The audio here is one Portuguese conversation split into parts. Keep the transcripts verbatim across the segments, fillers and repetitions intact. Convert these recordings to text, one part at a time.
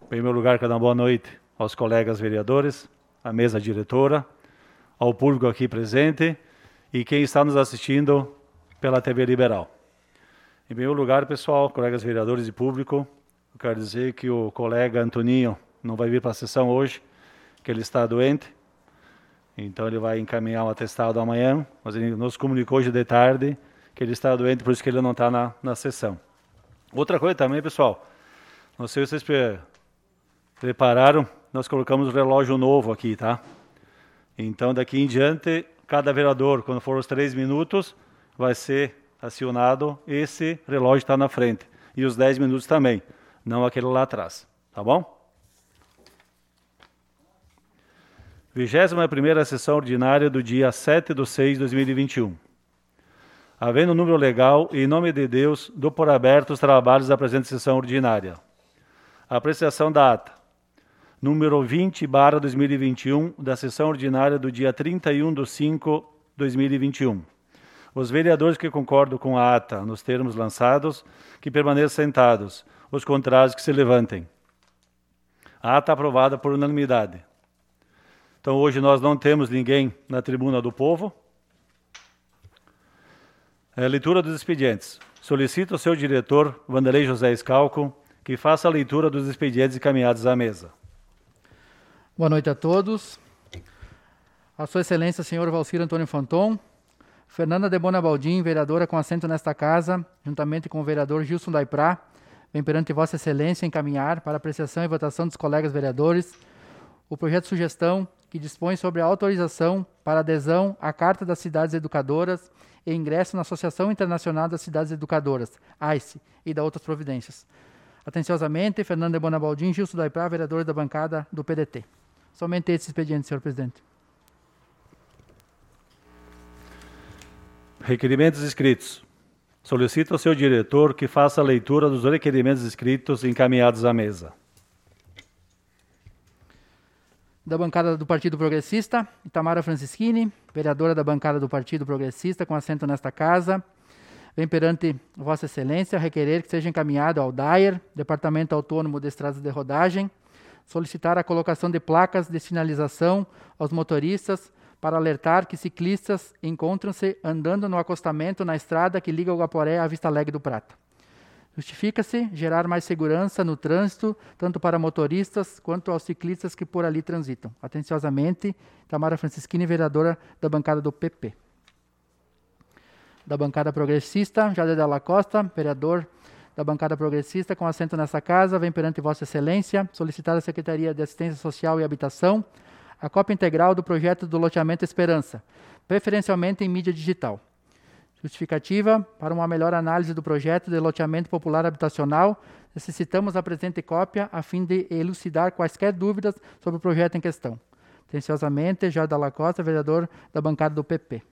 Em primeiro lugar, quero dar uma boa noite aos colegas vereadores, à mesa diretora, ao público aqui presente e quem está nos assistindo pela T V Liberal. Em primeiro lugar, pessoal, colegas vereadores e público, eu quero dizer que o colega Antoninho não vai vir para a sessão hoje, que ele está doente, então ele vai encaminhar um atestado amanhã, mas ele nos comunicou hoje de tarde que ele está doente, por isso que ele não está na, na sessão. Outra coisa também, pessoal, não sei se vocês pre prepararam, nós colocamos um relógio novo aqui, tá? Então, daqui em diante, cada vereador, quando for os três minutos, vai ser acionado, esse relógio está na frente. E os dez minutos também, não aquele lá atrás, tá bom? vigésima primeira sessão ordinária do dia sete de seis de dois mil e vinte e um. Havendo número legal e em nome de Deus, dou por aberto os trabalhos da presente sessão ordinária. A apreciação da ata, número vinte barra dois mil e vinte e um, da sessão ordinária do dia trinta e um de cinco de dois mil e vinte e um. Os vereadores que concordam com a ata nos termos lançados, que permaneçam sentados. Os contrários que se levantem. A ata aprovada por unanimidade. Então, hoje nós não temos ninguém na tribuna do povo. É, leitura dos expedientes. Solicito ao seu diretor, Vanderlei José Scalco, que faça a leitura dos expedientes encaminhados à mesa. Boa noite a todos. A Sua Excelência, senhor Valcir Antônio Fanton, Fernanda de Bona Baldim, vereadora com assento nesta casa, juntamente com o vereador Gilson Daiprá, vem perante Vossa Excelência encaminhar para apreciação e votação dos colegas vereadores o projeto de sugestão que dispõe sobre a autorização para adesão à Carta das Cidades Educadoras e ingresso na Associação Internacional das Cidades Educadoras, A I C E, e da outras providências. Atenciosamente, Fernanda de Bona Baldim, Gilson Daiprá, vereadores da bancada do P D T. Somente esse expediente, senhor presidente. Requerimentos escritos. Solicito ao seu diretor que faça a leitura dos requerimentos escritos encaminhados à mesa. Da bancada do Partido Progressista, Itamara Francischini, vereadora da bancada do Partido Progressista, com assento nesta casa, vem perante Vossa Excelência requerer que seja encaminhado ao D A I R, Departamento Autônomo de Estradas de Rodagem, solicitar a colocação de placas de sinalização aos motoristas para alertar que ciclistas encontram-se andando no acostamento na estrada que liga o Guaporé à Vista Alegre do Prata. Justifica-se gerar mais segurança no trânsito, tanto para motoristas quanto aos ciclistas que por ali transitam. Atenciosamente, Tamara Francischini, vereadora da bancada do P P. Da bancada progressista, Jader Dalla Costa, vereador da bancada progressista, com assento nesta casa, vem perante Vossa Excelência solicitar à Secretaria de Assistência Social e Habitação a cópia integral do projeto do loteamento Esperança, preferencialmente em mídia digital. Justificativa, para uma melhor análise do projeto de loteamento popular habitacional, necessitamos a presente cópia a fim de elucidar quaisquer dúvidas sobre o projeto em questão. Atenciosamente, Jader Dalla Costa, vereador da bancada do P P.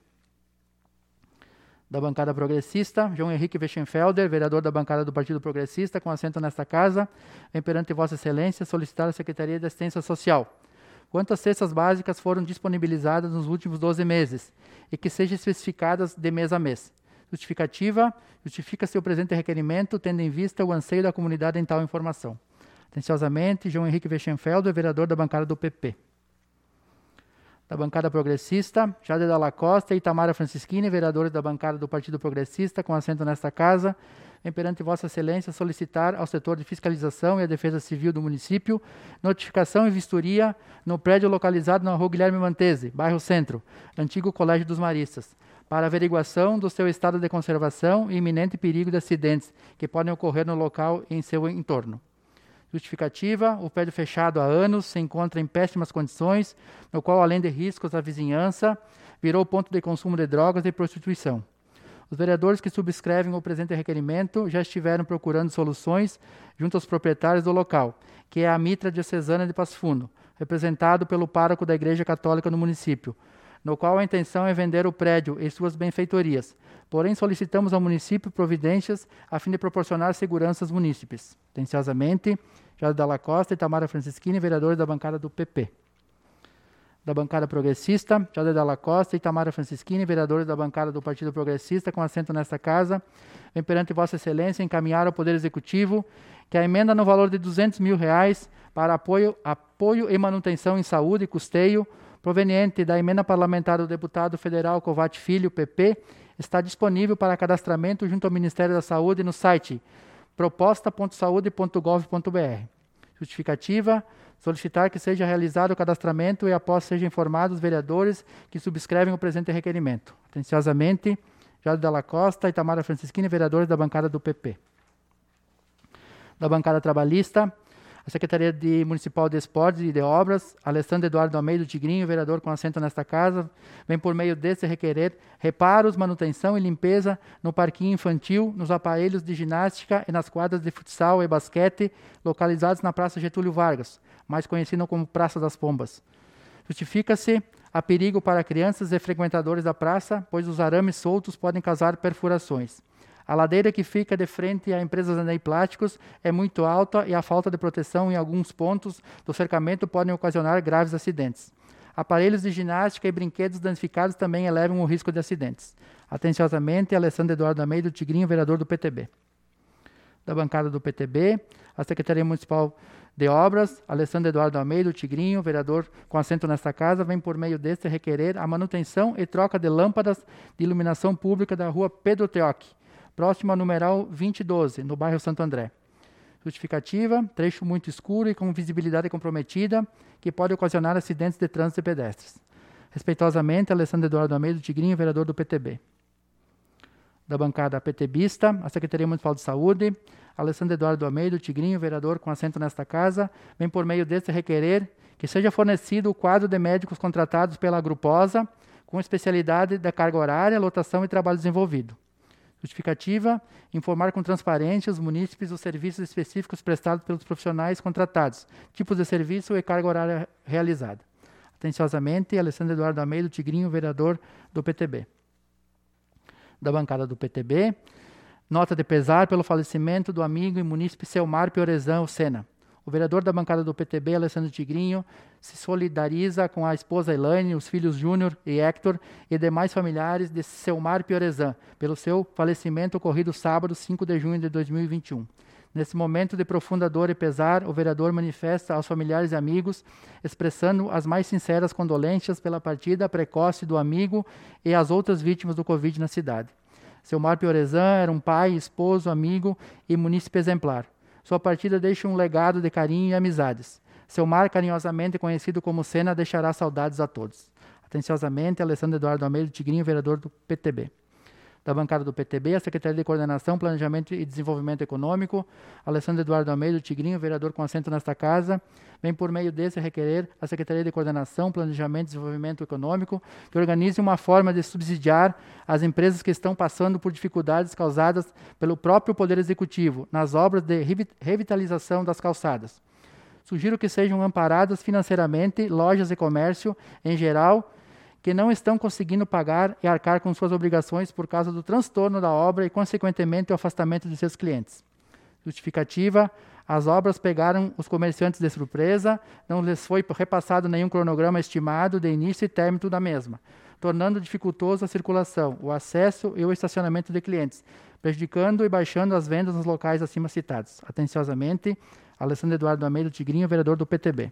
Da bancada progressista, João Henrique Weschenfelder, vereador da bancada do Partido Progressista, com assento nesta casa, vem perante Vossa Excelência solicitar à Secretaria de Assistência Social quantas cestas básicas foram disponibilizadas nos últimos doze meses e que sejam especificadas de mês a mês. Justificativa, justifica-se o presente requerimento, tendo em vista o anseio da comunidade em tal informação. Atenciosamente, João Henrique Weschenfelder, vereador da bancada do P P. Da bancada progressista, Jader Dalla Costa e Itamara Francischini, vereadores da bancada do Partido Progressista, com assento nesta casa, vem perante Vossa Excelência solicitar ao setor de fiscalização e a defesa civil do município notificação e vistoria no prédio localizado na rua Guilherme Mantese, bairro Centro, antigo Colégio dos Maristas, para averiguação do seu estado de conservação e iminente perigo de acidentes que podem ocorrer no local e em seu entorno. Justificativa, o prédio fechado há anos se encontra em péssimas condições, no qual, além de riscos à vizinhança, virou ponto de consumo de drogas e prostituição. Os vereadores que subscrevem o presente requerimento já estiveram procurando soluções junto aos proprietários do local, que é a Mitra Diocesana de Passo Fundo, representado pelo pároco da Igreja Católica no município, no qual a intenção é vender o prédio e suas benfeitorias. Porém, solicitamos ao município providências a fim de proporcionar segurança aos munícipes. Atenciosamente, Jader Dalla Costa e Itamara Francischini, vereadores da bancada do P P. Da bancada progressista, Jader Dalla Costa e Itamara Francischini, vereadores da bancada do Partido Progressista, com assento nesta casa, vem perante Vossa Excelência encaminhar ao Poder Executivo que a emenda no valor de duzentos mil reais para apoio, apoio e manutenção em saúde e custeio, proveniente da emenda parlamentar do deputado federal Covatti Filho, P P, está disponível para cadastramento junto ao Ministério da Saúde no site proposta ponto saúde ponto gov ponto br. Justificativa: solicitar que seja realizado o cadastramento e após sejam informados os vereadores que subscrevem o presente requerimento. Atenciosamente, Jorge Dalla Costa e Tamara Francisquini, vereadores da bancada do P P. Da bancada trabalhista, a Secretaria de Municipal de Esportes e de Obras, Alessandro Eduardo Almeida Tigrinho, vereador com assento nesta casa, vem por meio deste requerer reparos, manutenção e limpeza no parquinho infantil, nos aparelhos de ginástica e nas quadras de futsal e basquete localizados na Praça Getúlio Vargas, mais conhecida como Praça das Pombas. Justifica-se a perigo para crianças e frequentadores da praça, pois os arames soltos podem causar perfurações. A ladeira que fica de frente à empresa Zanei Plásticos é muito alta e a falta de proteção em alguns pontos do cercamento podem ocasionar graves acidentes. Aparelhos de ginástica e brinquedos danificados também elevam o risco de acidentes. Atenciosamente, Alessandro Eduardo Almeida Tigrinho, vereador do P T B. Da bancada do P T B, a Secretaria Municipal de Obras, Alessandro Eduardo Almeida Tigrinho, vereador com assento nesta casa, vem por meio deste requerer a manutenção e troca de lâmpadas de iluminação pública da rua Pedro Teoc, próximo ao numeral vinte e doze, no bairro Santo André. Justificativa: trecho muito escuro e com visibilidade comprometida, que pode ocasionar acidentes de trânsito e pedestres. Respeitosamente, Alessandro Eduardo Almeida Tigrinho, vereador do P T B. Da bancada PTBista, a Secretaria Municipal de Saúde, Alessandro Eduardo Almeida Tigrinho, vereador com assento nesta casa, vem por meio deste requerer que seja fornecido o quadro de médicos contratados pela Gruposa, com especialidade da carga horária, lotação e trabalho desenvolvido. Justificativa: informar com transparência os munícipes os serviços específicos prestados pelos profissionais contratados, tipos de serviço e carga horária realizada. Atenciosamente, Alessandro Eduardo Almeida Tigrinho, vereador do P T B. Da bancada do P T B, nota de pesar pelo falecimento do amigo e munícipe Selmar Piorezan Sena. O vereador da bancada do P T B, Alessandro Tigrinho, se solidariza com a esposa Elaine, os filhos Júnior e Hector e demais familiares de Selmar Piorezan pelo seu falecimento ocorrido sábado, cinco de junho de dois mil e vinte e um. Nesse momento de profunda dor e pesar, o vereador manifesta aos familiares e amigos, expressando as mais sinceras condolências pela partida precoce do amigo e as outras vítimas do Covid na cidade. Selmar Piorezan era um pai, esposo, amigo e munícipe exemplar. Sua partida deixa um legado de carinho e amizades. Selmar, carinhosamente conhecido como Sena, deixará saudades a todos. Atenciosamente, Alessandro Eduardo Almeida Tigrinho, vereador do P T B. Da bancada do P T B, a Secretaria de Coordenação, Planejamento e Desenvolvimento Econômico, Alessandro Eduardo Almeida Tigrinho, vereador com assento nesta casa, vem por meio desse requerer a Secretaria de Coordenação, Planejamento e Desenvolvimento Econômico que organize uma forma de subsidiar as empresas que estão passando por dificuldades causadas pelo próprio Poder Executivo nas obras de revitalização das calçadas. Sugiro que sejam amparadas financeiramente lojas e comércio, em geral, que não estão conseguindo pagar e arcar com suas obrigações por causa do transtorno da obra e, consequentemente, o afastamento de seus clientes. Justificativa: as obras pegaram os comerciantes de surpresa, não lhes foi repassado nenhum cronograma estimado de início e término da mesma, tornando dificultoso a circulação, o acesso e o estacionamento de clientes, prejudicando e baixando as vendas nos locais acima citados. Atenciosamente, Alessandro Eduardo Almeida Tigrinho, vereador do P T B.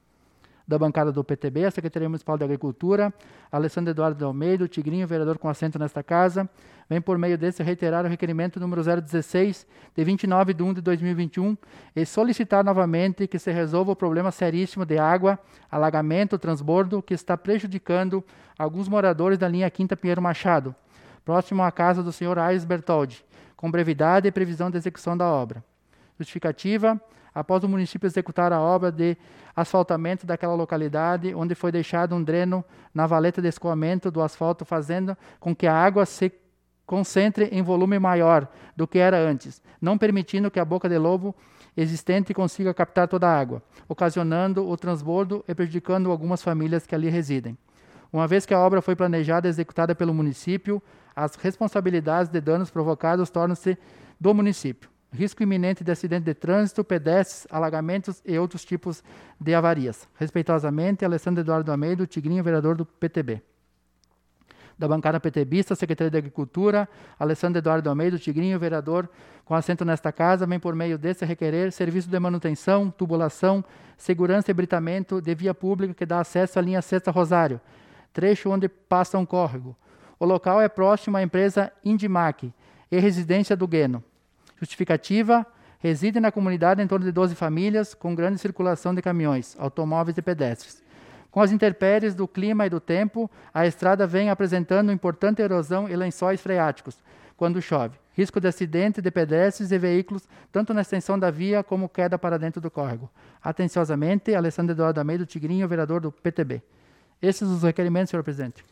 Da bancada do P T B, a Secretaria Municipal de Agricultura, Alessandro Eduardo Almeida Tigrinho, vereador com assento nesta casa, vem por meio desse reiterar o requerimento número zero dezesseis, de vinte e nove de um de dois mil e vinte e um, e solicitar novamente que se resolva o problema seríssimo de água, alagamento, transbordo, que está prejudicando alguns moradores da linha Quinta Pinheiro Machado, próximo à casa do senhor Aires Bertoldi, com brevidade e previsão de execução da obra. Justificativa: após o município executar a obra de asfaltamento daquela localidade, onde foi deixado um dreno na valeta de escoamento do asfalto, fazendo com que a água se concentre em volume maior do que era antes, não permitindo que a boca de lobo existente consiga captar toda a água, ocasionando o transbordo e prejudicando algumas famílias que ali residem. Uma vez que a obra foi planejada e executada pelo município, as responsabilidades de danos provocados tornam-se do município. Risco iminente de acidente de trânsito, pedestres, alagamentos e outros tipos de avarias. Respeitosamente, Alessandro Eduardo Almeida Tigrinho, vereador do P T B. Da bancada PTBista, Secretaria de Agricultura, Alessandro Eduardo Almeida, Tigrinho, vereador com assento nesta casa, vem por meio desse requerer serviço de manutenção, tubulação, segurança e britamento de via pública que dá acesso à linha Sexta Rosário, trecho onde passa um córrego. O local é próximo à empresa Indimac e residência do Gueno. Justificativa: reside na comunidade em torno de doze famílias, com grande circulação de caminhões, automóveis e pedestres. Com as intempéries do clima e do tempo, a estrada vem apresentando importante erosão e lençóis freáticos quando chove. Risco de acidente de pedestres e veículos, tanto na extensão da via como queda para dentro do córrego. Atenciosamente, Alessandro Eduardo Almeida, Tigrinho, vereador do P T B. Esses os requerimentos, senhor presidente.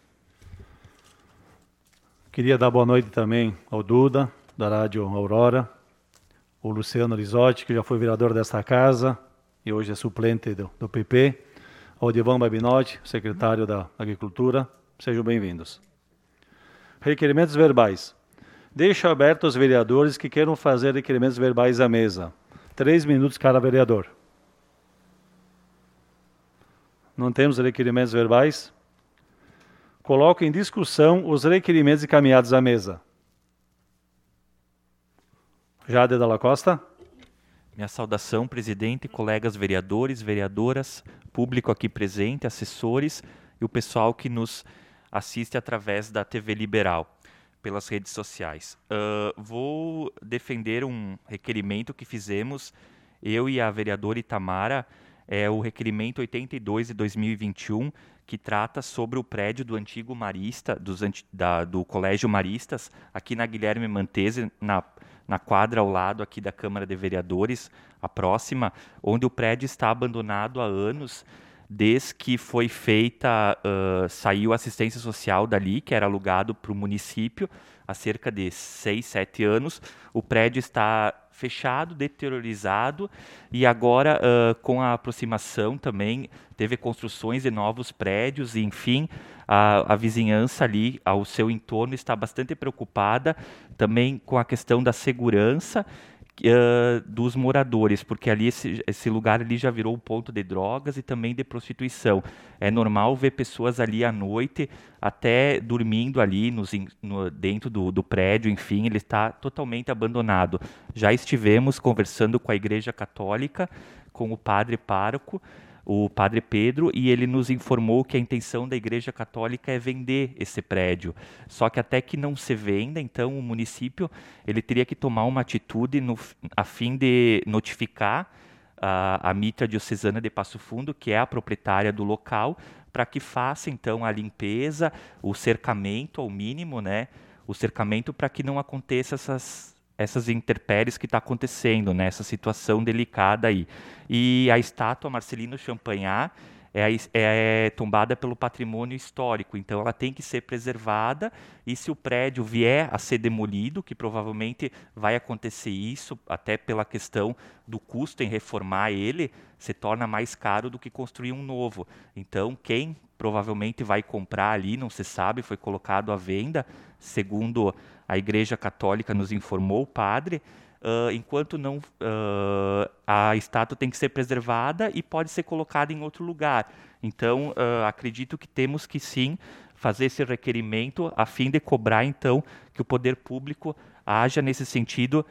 Queria dar boa noite também ao Duda, da Rádio Aurora, o Luciano Lisotti, que já foi vereador desta casa e hoje é suplente do, do P P, ao Divan Babinotti, secretário da Agricultura. Sejam bem-vindos. Requerimentos verbais. Deixo aberto os vereadores que queiram fazer requerimentos verbais à mesa. Três minutos cada vereador. Não temos requerimentos verbais? Coloco em discussão os requerimentos encaminhados à mesa. Jade Dalla Costa. Minha saudação, presidente, colegas vereadores, vereadoras, público aqui presente, assessores e o pessoal que nos assiste através da T V Liberal, pelas redes sociais. Uh, vou defender um requerimento que fizemos, eu e a vereadora Itamara, é o requerimento oitenta e dois de dois mil e vinte e um, que trata sobre o prédio do antigo Marista, dos, da, do Colégio Maristas, aqui na Guilherme Mantese, na na quadra ao lado aqui da Câmara de Vereadores, a próxima, onde o prédio está abandonado há anos, desde que foi feita, uh, saiu a assistência social dali, que era alugado para o município, há cerca de seis, sete anos. O prédio está fechado, deteriorizado, e agora, uh, com a aproximação também, teve construções de novos prédios, e, enfim, a, a vizinhança ali, ao seu entorno, está bastante preocupada, também com a questão da segurança uh, dos moradores, porque ali esse, esse lugar ali já virou um ponto de drogas e também de prostituição. É normal ver pessoas ali à noite, até dormindo ali nos, no, dentro do, do prédio, enfim, ele está totalmente abandonado. Já estivemos conversando com a Igreja Católica, com o padre pároco, o padre Pedro, e ele nos informou que a intenção da Igreja Católica é vender esse prédio. Só que até que não se venda, então o município ele teria que tomar uma atitude no, a fim de notificar a, a Mitra Diocesana de Passo Fundo, que é a proprietária do local, para que faça então a limpeza, o cercamento ao mínimo, né? O cercamento para que não aconteça essas essas intempéries que está acontecendo, né? Essa situação delicada aí. E a estátua Marcelino Champagnat é, é tombada pelo patrimônio histórico, então ela tem que ser preservada, e se o prédio vier a ser demolido, que provavelmente vai acontecer isso, até pela questão do custo em reformar ele, se torna mais caro do que construir um novo. Então, quem provavelmente vai comprar ali, não se sabe, foi colocado à venda, segundo a Igreja Católica nos informou, o padre, uh, enquanto não, uh, a estátua tem que ser preservada e pode ser colocada em outro lugar. Então, uh, acredito que temos que sim fazer esse requerimento a fim de cobrar, então, que o poder público haja nesse sentido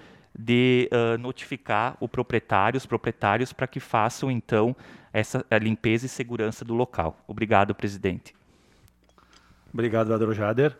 de uh, notificar o proprietário, os proprietários, para que façam, então, essa a limpeza e segurança do local. Obrigado, presidente. Obrigado, vereador Jader.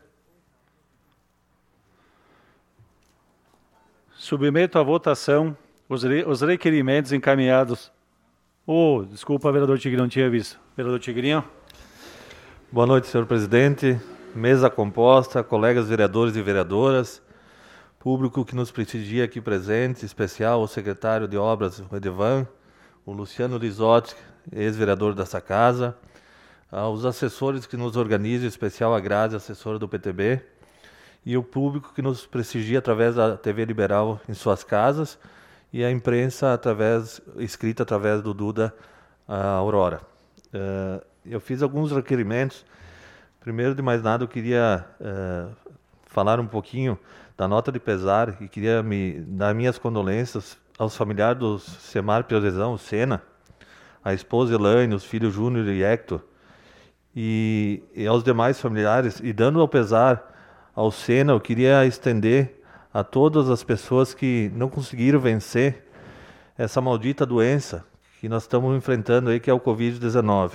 Submeto à votação os, re, os requerimentos encaminhados. Oh, desculpa, vereador Tigrinho, não tinha visto. Vereador Tigrinho. Boa noite, senhor presidente, mesa composta, colegas vereadores e vereadoras, público que nos prestigia aqui presente, especial o secretário de Obras, o Edevan, o Luciano Lisotti, ex-vereador dessa casa, os assessores que nos organizam, em especial a Grazi, assessora do P T B, e o público que nos prestigia através da T V Liberal em suas casas, e a imprensa através, escrita através do Duda Aurora. Uh, eu fiz alguns requerimentos. Primeiro de mais nada, eu queria uh, falar um pouquinho da nota de pesar e queria me dar minhas condolências aos familiares do Semar Piorezão, o Sena, a esposa Elaine, os filhos Júnior e Hector, e, e aos demais familiares, e dando ao pesar ao Sena, eu queria estender a todas as pessoas que não conseguiram vencer essa maldita doença que nós estamos enfrentando aí, que é o covid dezenove.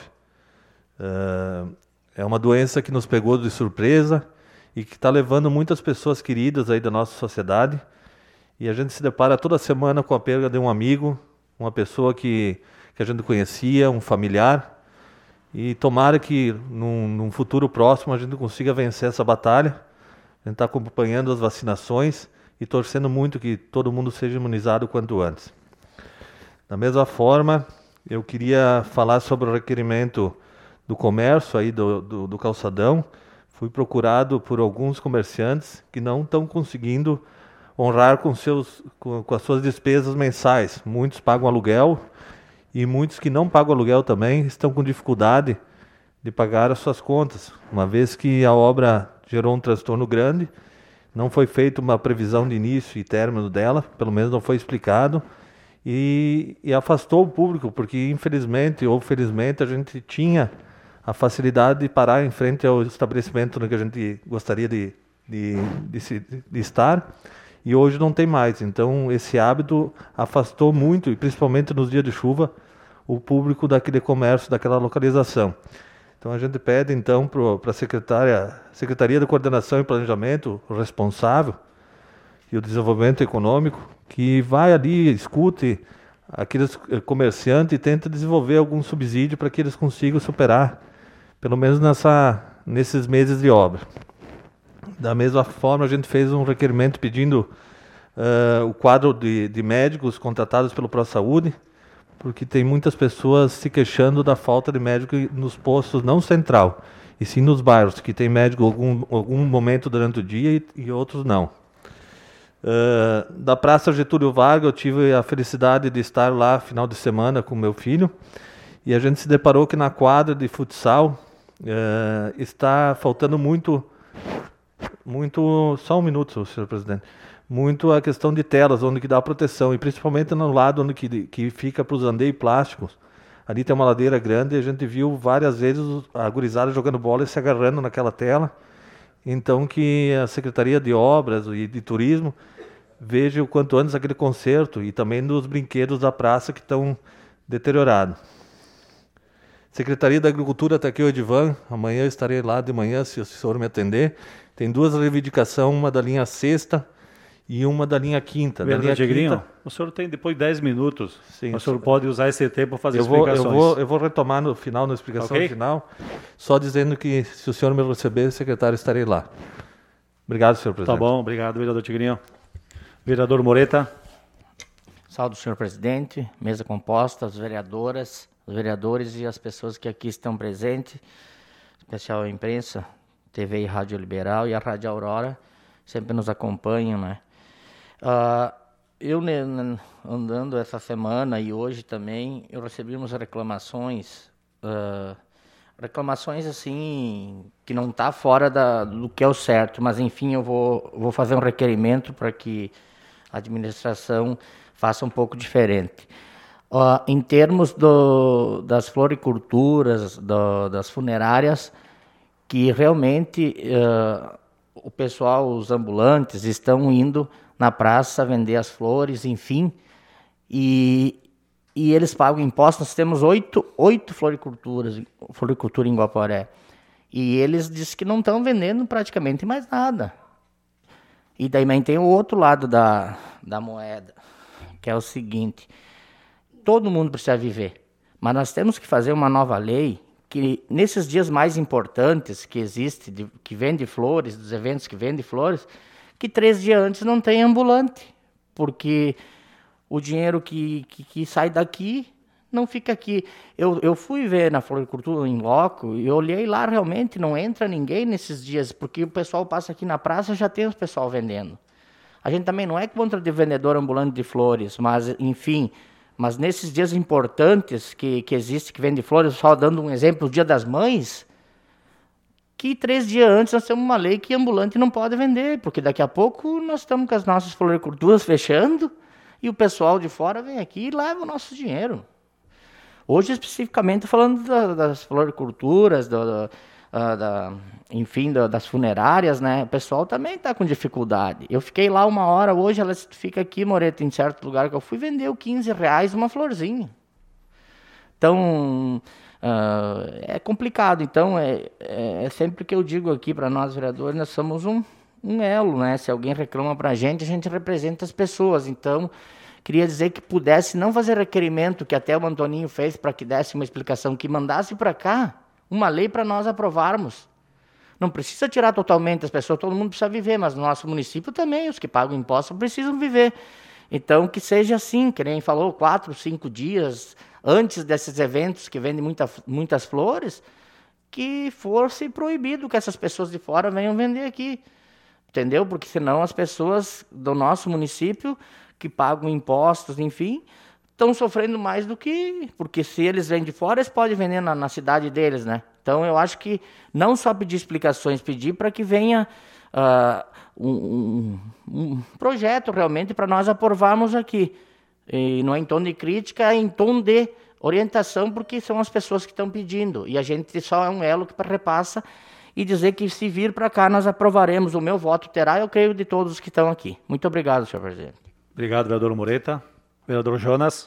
Uh, é uma doença que nos pegou de surpresa e que está levando muitas pessoas queridas aí da nossa sociedade, e a gente se depara toda semana com a perda de um amigo, uma pessoa que, que a gente conhecia, um familiar, e tomara que num, num futuro próximo a gente consiga vencer essa batalha. A gente está acompanhando as vacinações e torcendo muito que todo mundo seja imunizado o quanto antes. Da mesma forma, eu queria falar sobre o requerimento do comércio aí do, do, do calçadão. Fui procurado por alguns comerciantes que não estão conseguindo honrar com, seus, com, com as suas despesas mensais. Muitos pagam aluguel e muitos que não pagam aluguel também estão com dificuldade de pagar as suas contas, uma vez que a obra gerou um transtorno grande, não foi feita uma previsão de início e término dela, pelo menos não foi explicado, e, e afastou o público, porque infelizmente ou felizmente a gente tinha a facilidade de parar em frente ao estabelecimento no que a gente gostaria de, de, de, se, de estar, e hoje não tem mais. Então esse hábito afastou muito, e principalmente nos dias de chuva, o público daquele comércio, daquela localização. Então a gente pede então para a secretária, Secretaria de Coordenação e Planejamento, o responsável, e o Desenvolvimento Econômico, que vai ali, escute aqueles comerciantes e tente desenvolver algum subsídio para que eles consigam superar, pelo menos nessa, nesses meses de obra. Da mesma forma, a gente fez um requerimento pedindo uh, o quadro de, de médicos contratados pelo ProSaúde, porque tem muitas pessoas se queixando da falta de médico nos postos, não central, e sim nos bairros, que tem médico algum, algum momento durante o dia e, e outros não. Uh, da Praça Getúlio Vargas, eu tive a felicidade de estar lá final de semana com meu filho, e a gente se deparou que na quadra de futsal uh, está faltando muito, muito, só um minuto, senhor presidente, muito a questão de telas, onde que dá proteção, e principalmente no lado onde que, que fica para os andeios plásticos. Ali tem uma ladeira grande e a gente viu várias vezes a gurizada jogando bola e se agarrando naquela tela. Então que a Secretaria de Obras e de Turismo veja o quanto antes aquele conserto, e também dos brinquedos da praça que estão deteriorados. Secretaria da Agricultura, está aqui o Edivan, amanhã eu estarei lá de manhã, se o senhor me atender. Tem duas reivindicações, uma da linha sexta e uma da linha quinta. Da linha quinta, o senhor tem depois dez minutos. Sim, o senhor pode usar esse tempo para fazer eu vou, explicações. Eu vou, eu vou retomar no final, na explicação okay? final, só dizendo que se o senhor me receber, secretário, estarei lá. Obrigado, senhor presidente. Tá bom, obrigado, vereador Tigrinho. Vereador Moreta. Saúde, senhor presidente, mesa composta, as vereadoras, os vereadores e as pessoas que aqui estão presentes, especial a imprensa, T V e Rádio Liberal e a Rádio Aurora, sempre nos acompanham, né? Uh, eu, né, andando essa semana e hoje também, eu recebi umas reclamações, uh, reclamações assim, que não está fora da, do que é o certo, mas enfim, eu vou, vou fazer um requerimento para que a administração faça um pouco diferente. Uh, em termos do, das floriculturas, do, das funerárias, que realmente uh, o pessoal, os ambulantes, estão indo na praça vender as flores, enfim, e, e eles pagam impostos. Nós temos oito, oito floriculturas, floricultura em Guaporé, e eles dizem que não estão vendendo praticamente mais nada. E também tem o outro lado da, da moeda, que é o seguinte: todo mundo precisa viver, mas nós temos que fazer uma nova lei que nesses dias mais importantes que existe, de, que vende flores, dos eventos que vende flores, que três dias antes não tem ambulante, porque o dinheiro que, que, que sai daqui não fica aqui. Eu, eu fui ver na floricultura em loco e olhei lá, realmente não entra ninguém nesses dias, porque o pessoal passa aqui na praça e já tem o pessoal vendendo. A gente também não é contra de vendedor ambulante de flores, mas enfim, mas nesses dias importantes que, que existe, que vende flores, só dando um exemplo, o Dia das Mães, que três dias antes nós temos uma lei que ambulante não pode vender, porque daqui a pouco nós estamos com as nossas floriculturas fechando e o pessoal de fora vem aqui e leva o nosso dinheiro. Hoje, especificamente, falando da, das floriculturas, do, do, uh, da, enfim, do, das funerárias, né? O pessoal também está com dificuldade. Eu fiquei lá uma hora, hoje ela fica aqui, Moreto, em certo lugar que eu fui, vendeu quinze reais uma florzinha. Então, uh, é complicado. Então, é, é, é sempre que eu digo aqui para nós, vereadores, nós somos um, um elo, né? Se alguém reclama para a gente, a gente representa as pessoas. Então, queria dizer que pudesse não fazer requerimento, que até o Antoninho fez para que desse uma explicação, que mandasse para cá uma lei para nós aprovarmos. Não precisa tirar totalmente as pessoas, todo mundo precisa viver, mas no nosso município também, os que pagam impostos precisam viver. Então, que seja assim, que nem falou, quatro, cinco dias antes desses eventos que vendem muita, muitas flores, que fosse proibido que essas pessoas de fora venham vender aqui. Entendeu? Porque senão as pessoas do nosso município, que pagam impostos, enfim, estão sofrendo mais do que... Porque se eles vêm de fora, eles podem vender na, na cidade deles, né? Então, eu acho que não só pedir explicações, pedir para que venha uh, um, um, um projeto realmente para nós aprovarmos aqui. E não é em tom de crítica, é em tom de orientação, porque são as pessoas que estão pedindo. E a gente só é um elo que repassa e dizer que se vir para cá nós aprovaremos. O meu voto terá, eu creio, de todos os que estão aqui. Muito obrigado, senhor presidente. Obrigado, vereador Mureta. Vereador Jonas.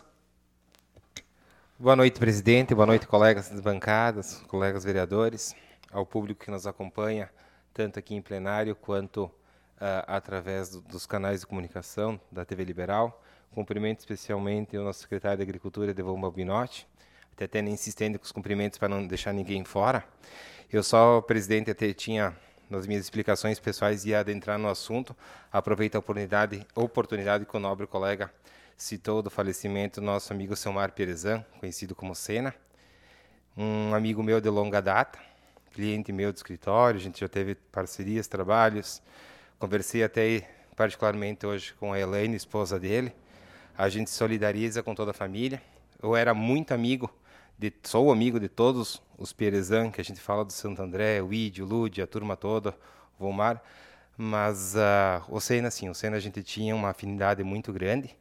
Boa noite, presidente. Boa noite, colegas das bancadas, colegas vereadores, ao público que nos acompanha, tanto aqui em plenário quanto uh, através do, dos canais de comunicação da T V Liberal. Cumprimento especialmente o nosso secretário de Agricultura, Devon Balbinotti, até tendo insistendo com os cumprimentos para não deixar ninguém fora. Eu só, presidente, até tinha, nas minhas explicações pessoais, ia adentrar no assunto. Aproveito a oportunidade, oportunidade que o nobre colega citou do falecimento do nosso amigo Selmar Perezan, conhecido como Sena, um amigo meu de longa data, cliente meu do escritório, a gente já teve parcerias, trabalhos, conversei até particularmente hoje com a Elaine, esposa dele. A gente se solidariza com toda a família. Eu era muito amigo, de, sou amigo de todos os Perezan, que a gente fala do Santo André, o Ídio, o Lúdio, a turma toda, o Volmar, mas uh, o Sena, sim, o Sena a gente tinha uma afinidade muito grande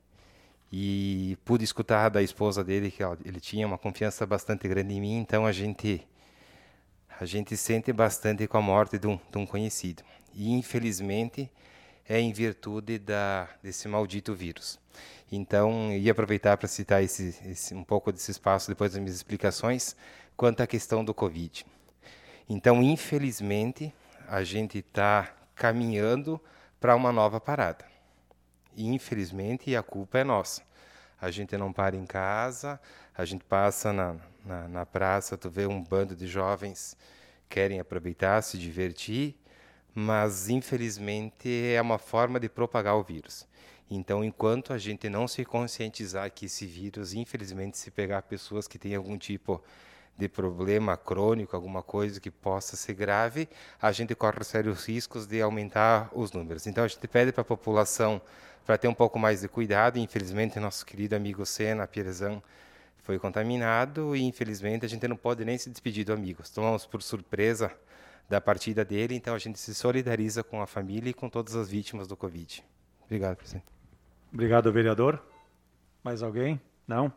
e pude escutar da esposa dele que ela, ele tinha uma confiança bastante grande em mim, então a gente, a gente sente bastante com a morte de um, de um conhecido. E, infelizmente, é em virtude da, desse maldito vírus. Então, ia aproveitar para citar esse, esse, um pouco desse espaço, depois das minhas explicações, quanto à questão do Covid. Então, infelizmente, a gente está caminhando para uma nova parada. E, infelizmente, a culpa é nossa. A gente não para em casa, a gente passa na, na, na praça, tu vê um bando de jovens que querem aproveitar, se divertir, mas, infelizmente, é uma forma de propagar o vírus. Então, enquanto a gente não se conscientizar que esse vírus, infelizmente, se pegar pessoas que têm algum tipo de problema crônico, alguma coisa que possa ser grave, a gente corre sérios riscos de aumentar os números. Então, a gente pede para a população para ter um pouco mais de cuidado. Infelizmente, nosso querido amigo Sena Perezan foi contaminado e, infelizmente, a gente não pode nem se despedir do amigo. Tomamos por surpresa da partida dele, então a gente se solidariza com a família e com todas as vítimas do Covid. Obrigado, presidente. Obrigado, vereador. Mais alguém? Não?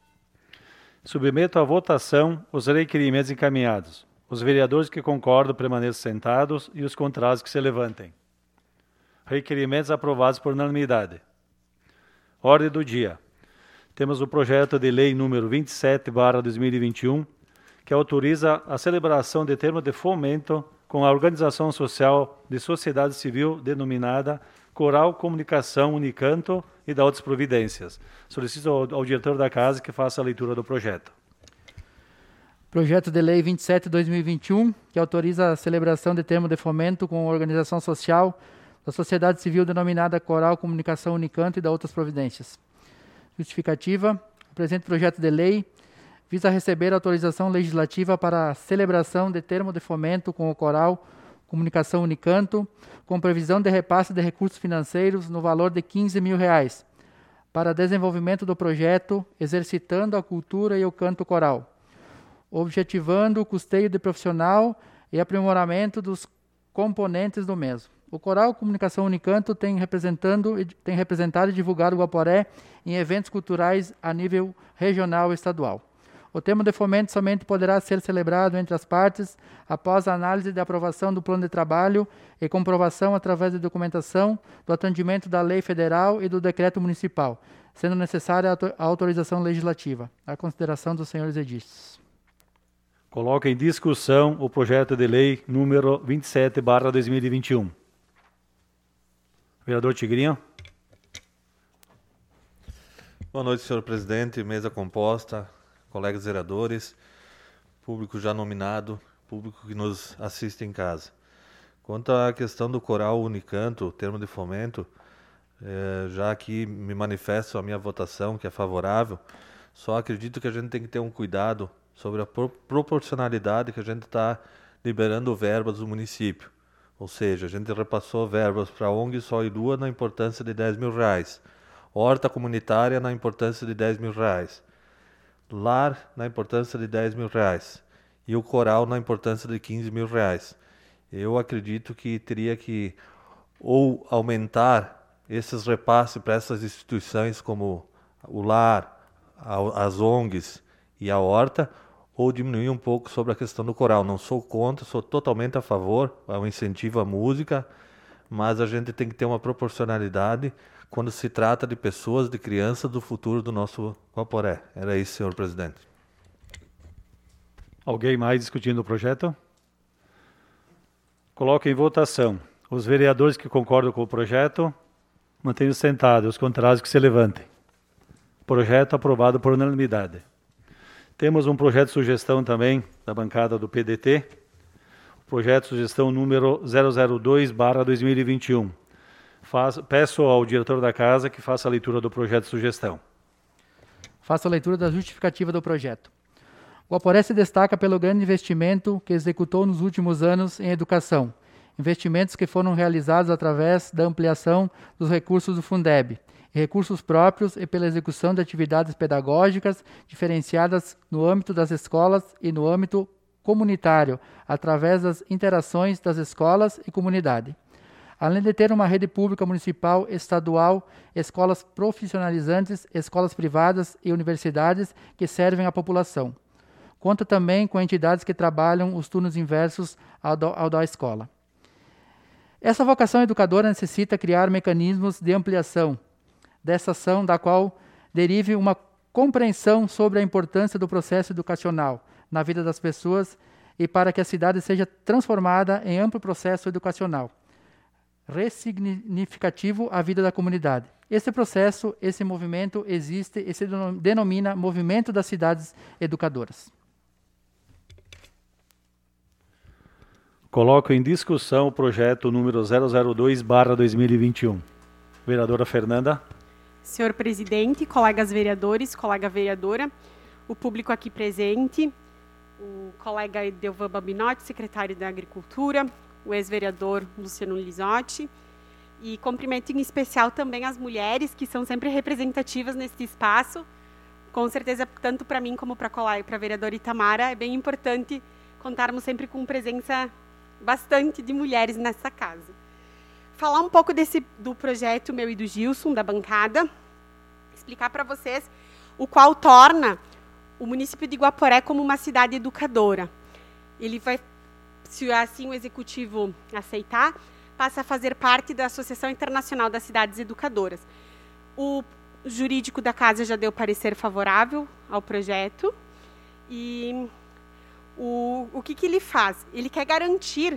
Submeto à votação os requerimentos encaminhados. Os vereadores que concordam permaneçam sentados e os contrários que se levantem. Requerimentos aprovados por unanimidade. Ordem do dia. Temos o projeto de lei número vinte e sete barra dois mil e vinte e um, que autoriza a celebração de termo de fomento com a organização social de sociedade civil denominada Coral Comunicação Unicanto e da outras providências. Solicito ao, ao diretor da casa que faça a leitura do projeto. Projeto de lei vinte e sete barra dois mil e vinte e um, que autoriza a celebração de termo de fomento com a organização social da sociedade civil denominada Coral Comunicação Unicanto e da outras providências. Justificativa. O presente projeto de lei visa receber autorização legislativa para a celebração de termo de fomento com o Coral Comunicação Unicanto, com previsão de repasse de recursos financeiros no valor de quinze mil reais, para desenvolvimento do projeto Exercitando a Cultura e o Canto Coral, objetivando o custeio de profissional e aprimoramento dos componentes do mesmo. O Coral Comunicação Unicanto tem, representando, tem representado e divulgado o Guaporé em eventos culturais a nível regional e estadual. O termo de fomento somente poderá ser celebrado entre as partes após a análise de aprovação do plano de trabalho e comprovação através de documentação do atendimento da lei federal e do decreto municipal, sendo necessária a autorização legislativa. À consideração dos senhores edistas. Coloca em discussão o projeto de lei número vinte e sete barra dois mil e vinte e um. Vereador Tigrinho. Boa noite, senhor presidente, mesa composta, colegas vereadores, público já nominado, público que nos assiste em casa. Quanto à questão do coral Unicanto, termo de fomento, eh, já aqui me manifesto a minha votação, que é favorável, só acredito que a gente tem que ter um cuidado sobre a pro proporcionalidade que a gente está liberando verbas do município. Ou seja, a gente repassou verbas para a O N G Sol e Lua na importância de dez mil reais. Horta comunitária na importância de dez mil reais. Lar na importância de dez mil reais. E o coral na importância de quinze mil reais. Eu acredito que teria que ou aumentar esses repasses para essas instituições como o Lar, a, as O N Gs e a Horta, ou diminuir um pouco sobre a questão do coral. Não sou contra, sou totalmente a favor, é um incentivo à música, mas a gente tem que ter uma proporcionalidade quando se trata de pessoas, de crianças do futuro do nosso Guaporé. Era isso, senhor presidente. Alguém mais discutindo o projeto? Coloco em votação. Os vereadores que concordam com o projeto, mantenham sentados. Os contrários que se levantem. Projeto aprovado por unanimidade. Temos um projeto de sugestão também da bancada do P D T. O projeto de sugestão número zero zero dois barra dois mil e vinte e um. Faz, peço ao diretor da casa que faça a leitura do projeto de sugestão. Faço a leitura da justificativa do projeto. O Guaporé se destaca pelo grande investimento que executou nos últimos anos em educação. Investimentos que foram realizados através da ampliação dos recursos do Fundeb, e recursos próprios e pela execução de atividades pedagógicas diferenciadas no âmbito das escolas e no âmbito comunitário, através das interações das escolas e comunidade. Além de ter uma rede pública municipal, estadual, escolas profissionalizantes, escolas privadas e universidades que servem à população. Conta também com entidades que trabalham os turnos inversos ao, do, ao da escola. Essa vocação educadora necessita criar mecanismos de ampliação dessa ação, da qual derive uma compreensão sobre a importância do processo educacional na vida das pessoas e para que a cidade seja transformada em amplo processo educacional, ressignificativo à vida da comunidade. Esse processo, esse movimento existe e se denomina Movimento das Cidades Educadoras. Coloco em discussão o projeto número zero zero dois barra dois mil e vinte e um. Vereadora Fernanda. Senhor presidente, colegas vereadores, colega vereadora, o público aqui presente, o colega Edelvan Babinotti, secretário da Agricultura, o ex-vereador Luciano Lisotti, e cumprimento em especial também as mulheres que são sempre representativas nesse espaço. Com certeza, tanto para mim como para a vereadora Itamara, é bem importante contarmos sempre com presença bastante de mulheres nessa casa. Falar um pouco desse, do projeto meu e do Gilson, da bancada, explicar para vocês o qual torna o município de Guaporé como uma cidade educadora. Ele vai, se assim o executivo aceitar, passa a fazer parte da Associação Internacional das Cidades Educadoras. O jurídico da casa já deu parecer favorável ao projeto e o, o que, que ele faz? Ele quer garantir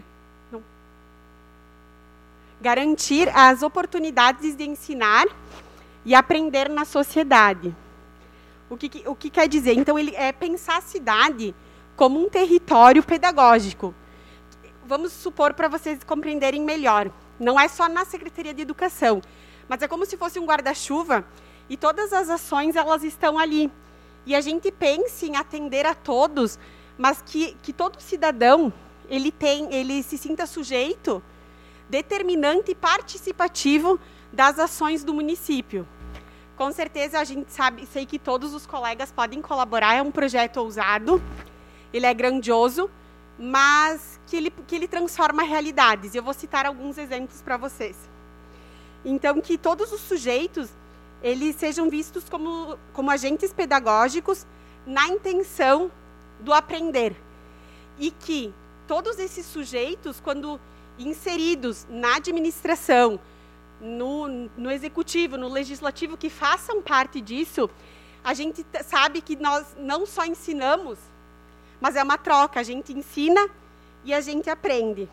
garantir as oportunidades de ensinar e aprender na sociedade. O que, o que quer dizer? Então, ele é pensar a cidade como um território pedagógico. Vamos supor, para vocês compreenderem melhor, não é só na Secretaria de Educação, mas é como se fosse um guarda-chuva e todas as ações elas estão ali. E a gente pensa em atender a todos, mas que, que todo cidadão ele, tem, ele se sinta sujeito determinante e participativo das ações do município. Com certeza a gente sabe, sei que todos os colegas podem colaborar, é um projeto ousado, ele é grandioso, mas que ele, que ele transforma realidades. Eu vou citar alguns exemplos para vocês. Então, que todos os sujeitos eles sejam vistos como, como agentes pedagógicos na intenção do aprender. E que todos esses sujeitos, quando inseridos na administração, no, no executivo, no legislativo, que façam parte disso, a gente sabe que nós não só ensinamos, mas é uma troca, a gente ensina e a gente aprende.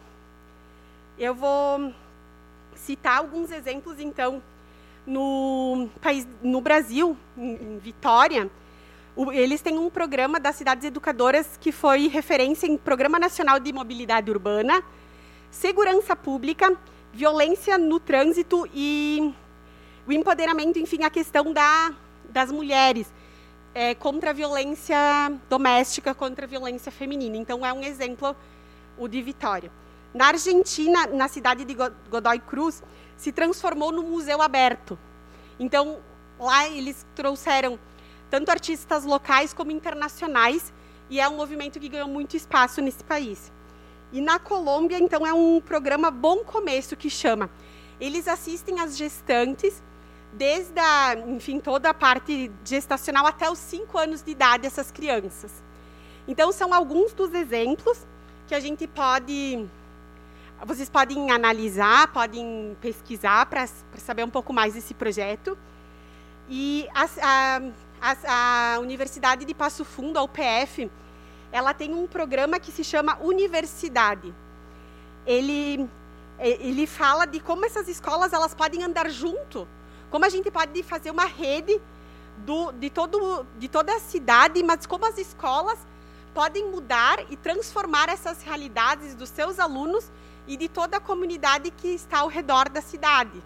Eu vou citar alguns exemplos, então, no, país, no Brasil, em, em Vitória, o, eles têm um programa das cidades educadoras que foi referência em Programa Nacional de Mobilidade Urbana, Segurança Pública, Violência no Trânsito e o empoderamento, enfim, a questão da, das mulheres, é, contra a violência doméstica, contra a violência feminina. Então, é um exemplo, o de Vitória. Na Argentina, na cidade de Godoy Cruz, se transformou num museu aberto. Então, lá eles trouxeram tanto artistas locais como internacionais, e é um movimento que ganhou muito espaço nesse país. E na Colômbia, então, é um programa Bom Começo, que chama. Eles assistem as gestantes, desde a, enfim, toda a parte gestacional até os cinco anos de idade, essas crianças. Então, são alguns dos exemplos que a gente pode... Vocês podem analisar, podem pesquisar para saber um pouco mais desse projeto. E a, a, a, a Universidade de Passo Fundo, a U P F, ela tem um programa que se chama Universidade. Ele, ele fala de como essas escolas elas podem andar junto, como a gente pode fazer uma rede do, de, todo, de toda a cidade, mas como as escolas podem mudar e transformar essas realidades dos seus alunos e de toda a comunidade que está ao redor da cidade.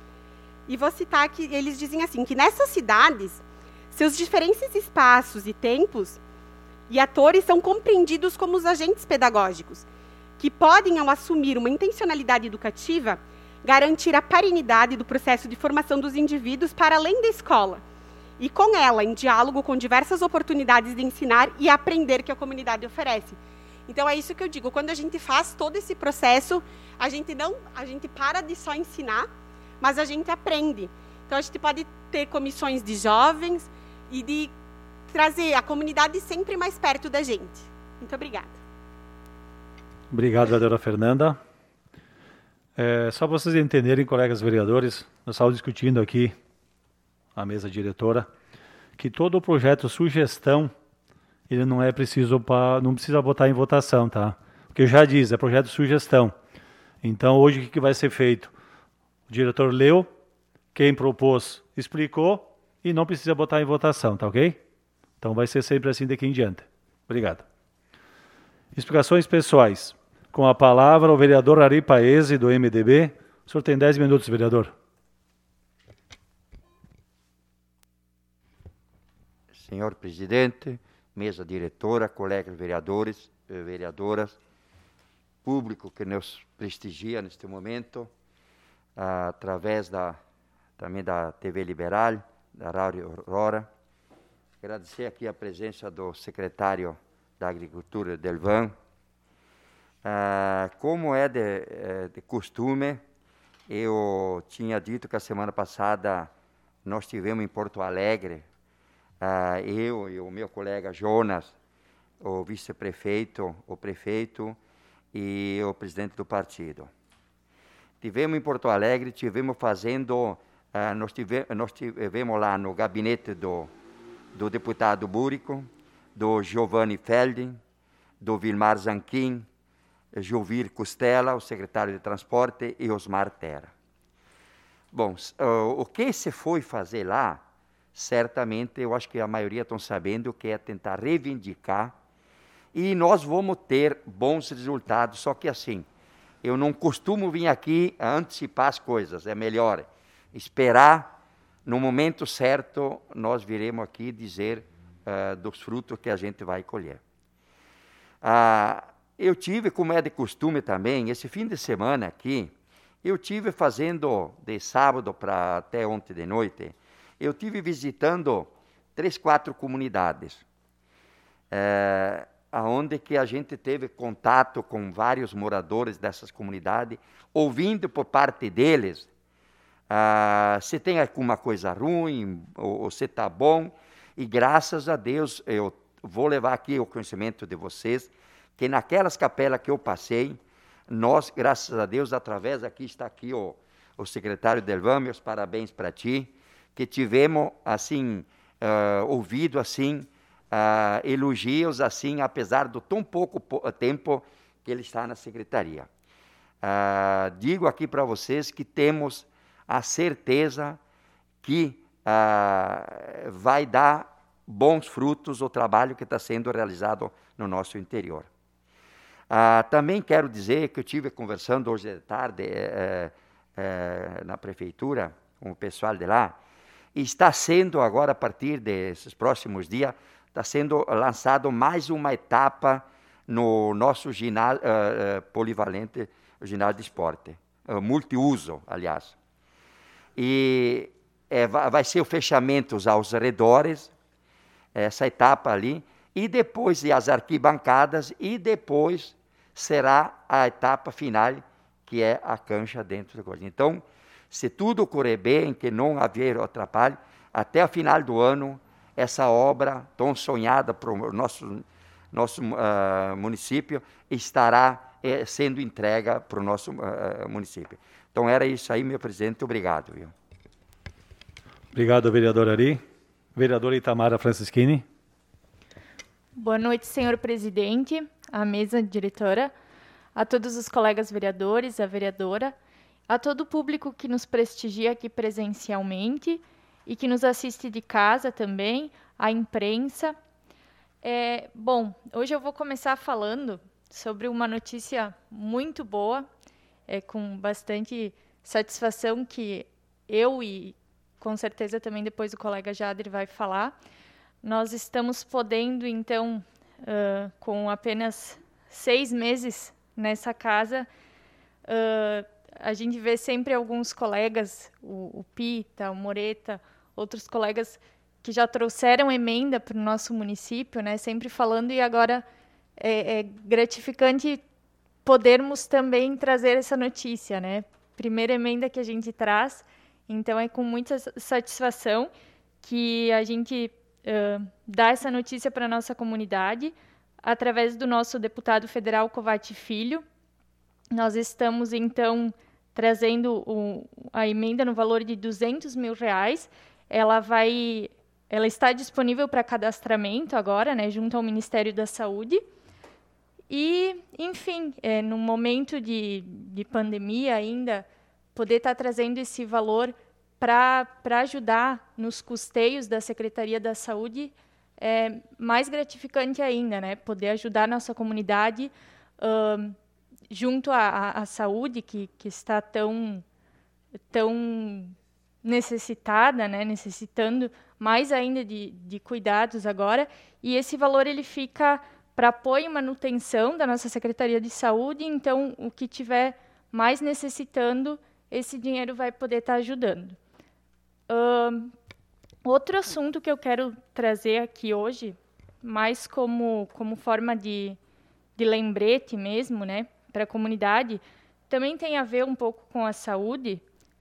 E vou citar que eles dizem assim, que nessas cidades, seus diferentes espaços e tempos e atores são compreendidos como os agentes pedagógicos, que podem, ao assumir uma intencionalidade educativa, garantir a perenidade do processo de formação dos indivíduos para além da escola, e com ela, em diálogo com diversas oportunidades de ensinar e aprender que a comunidade oferece. Então, é isso que eu digo, quando a gente faz todo esse processo, a gente, não, a gente para de só ensinar, mas a gente aprende. Então, a gente pode ter comissões de jovens e de trazer a comunidade sempre mais perto da gente. Muito obrigada. Obrigado, vereadora Fernanda. É, só para vocês entenderem, colegas vereadores, nós estávamos discutindo aqui, a mesa diretora, que todo o projeto sugestão, ele não é preciso, pra, não precisa botar em votação, tá? Porque já diz, é projeto de sugestão. Então, hoje, o que, que vai ser feito? O diretor leu, quem propôs explicou, e não precisa botar em votação, tá ok? Então, vai ser sempre assim daqui em diante. Obrigado. Explicações pessoais. Com a palavra, o vereador Ari Paese, do M D B. O senhor tem dez minutos, vereador. Senhor presidente, mesa diretora, colegas vereadores, vereadoras, público que nos prestigia neste momento, através da, também da T V Liberal, da Rádio Aurora. Agradecer aqui a presença do secretário da Agricultura, Delvan. Ah, como é de, de costume, eu tinha dito que a semana passada nós tivemos em Porto Alegre, ah, eu e o meu colega Jonas, o vice-prefeito, o prefeito e o presidente do partido. Tivemos em Porto Alegre, tivemos fazendo, ah, nós, tive, nós tivemos lá no gabinete do, do deputado Búrico, do Giovanni Feldin, do Vilmar Zanquim, Jovir Costela, o secretário de Transporte, e Osmar Terra. Bom, uh, o que se foi fazer lá, certamente, eu acho que a maioria estão sabendo que é tentar reivindicar, e nós vamos ter bons resultados, só que assim, eu não costumo vir aqui a antecipar as coisas, é melhor esperar, no momento certo, nós viremos aqui dizer uh, dos frutos que a gente vai colher. Ah, Eu tive, como é de costume também, esse fim de semana aqui, eu tive fazendo, de sábado para até ontem de noite, eu tive visitando três, quatro comunidades, é, onde que a gente teve contato com vários moradores dessas comunidades, ouvindo por parte deles ah, se tem alguma coisa ruim ou, ou se está bom, e graças a Deus eu vou levar aqui o conhecimento de vocês, que naquelas capelas que eu passei, nós, graças a Deus, através, aqui está aqui o, o secretário Delvan, meus parabéns para ti, que tivemos, assim, uh, ouvido, assim, uh, elogios, assim, apesar do tão pouco tempo que ele está na secretaria. Uh, digo aqui para vocês que temos a certeza que uh, vai dar bons frutos o trabalho que está sendo realizado no nosso interior. Uh, também quero dizer que eu estive conversando hoje de tarde eh, eh, na prefeitura com o pessoal de lá, e está sendo agora, a partir desses próximos dias, está sendo lançado mais uma etapa no nosso ginásio uh, uh, polivalente, o ginásio de esporte, uh, multiuso, aliás. E é, vai ser o fechamento aos arredores, essa etapa ali, e depois as arquibancadas, e depois será a etapa final, que é a cancha dentro da coisa. Então, se tudo ocorrer bem, que não haver atrapalho, até a final do ano, essa obra tão sonhada para o nosso, nosso uh, município estará eh, sendo entregue para o nosso uh, município. Então, era isso aí, meu presidente. Obrigado. Viu? Obrigado, vereador Ari. Vereadora Itamara Francischini. Boa noite, senhor presidente, à mesa diretora, a todos os colegas vereadores, a vereadora, a todo o público que nos prestigia aqui presencialmente e que nos assiste de casa também, a imprensa. É, bom, hoje eu vou começar falando sobre uma notícia muito boa, é, com bastante satisfação, que eu e com certeza também depois o colega Jader vai falar. Nós estamos podendo, então, uh, com apenas seis meses nessa casa, uh, a gente vê sempre alguns colegas, o, o Pita, o Moreta, outros colegas que já trouxeram emenda para o nosso município, né, sempre falando, e agora é, é gratificante podermos também trazer essa notícia, né? Primeira emenda que a gente traz, então é com muita satisfação que a gente Uh, dar essa notícia para a nossa comunidade, através do nosso deputado federal Covatti Filho. Nós estamos, então, trazendo o, a emenda no valor de duzentos mil reais. Ela, vai, ela está disponível para cadastramento agora, né, junto ao Ministério da Saúde. E, enfim, é, no momento de, de pandemia ainda, poder estar trazendo esse valor para ajudar nos custeios da Secretaria da Saúde é mais gratificante ainda, né? Poder ajudar a nossa comunidade uh, junto à, à saúde, que, que está tão, tão necessitada, né? Necessitando mais ainda de, de cuidados agora. E esse valor ele fica para apoio e manutenção da nossa Secretaria de Saúde, então o que tiver mais necessitando, esse dinheiro vai poder estar ajudando. Uh, outro assunto que eu quero trazer aqui hoje, mais como, como forma de, de lembrete mesmo, né, para a comunidade, também tem a ver um pouco com a saúde,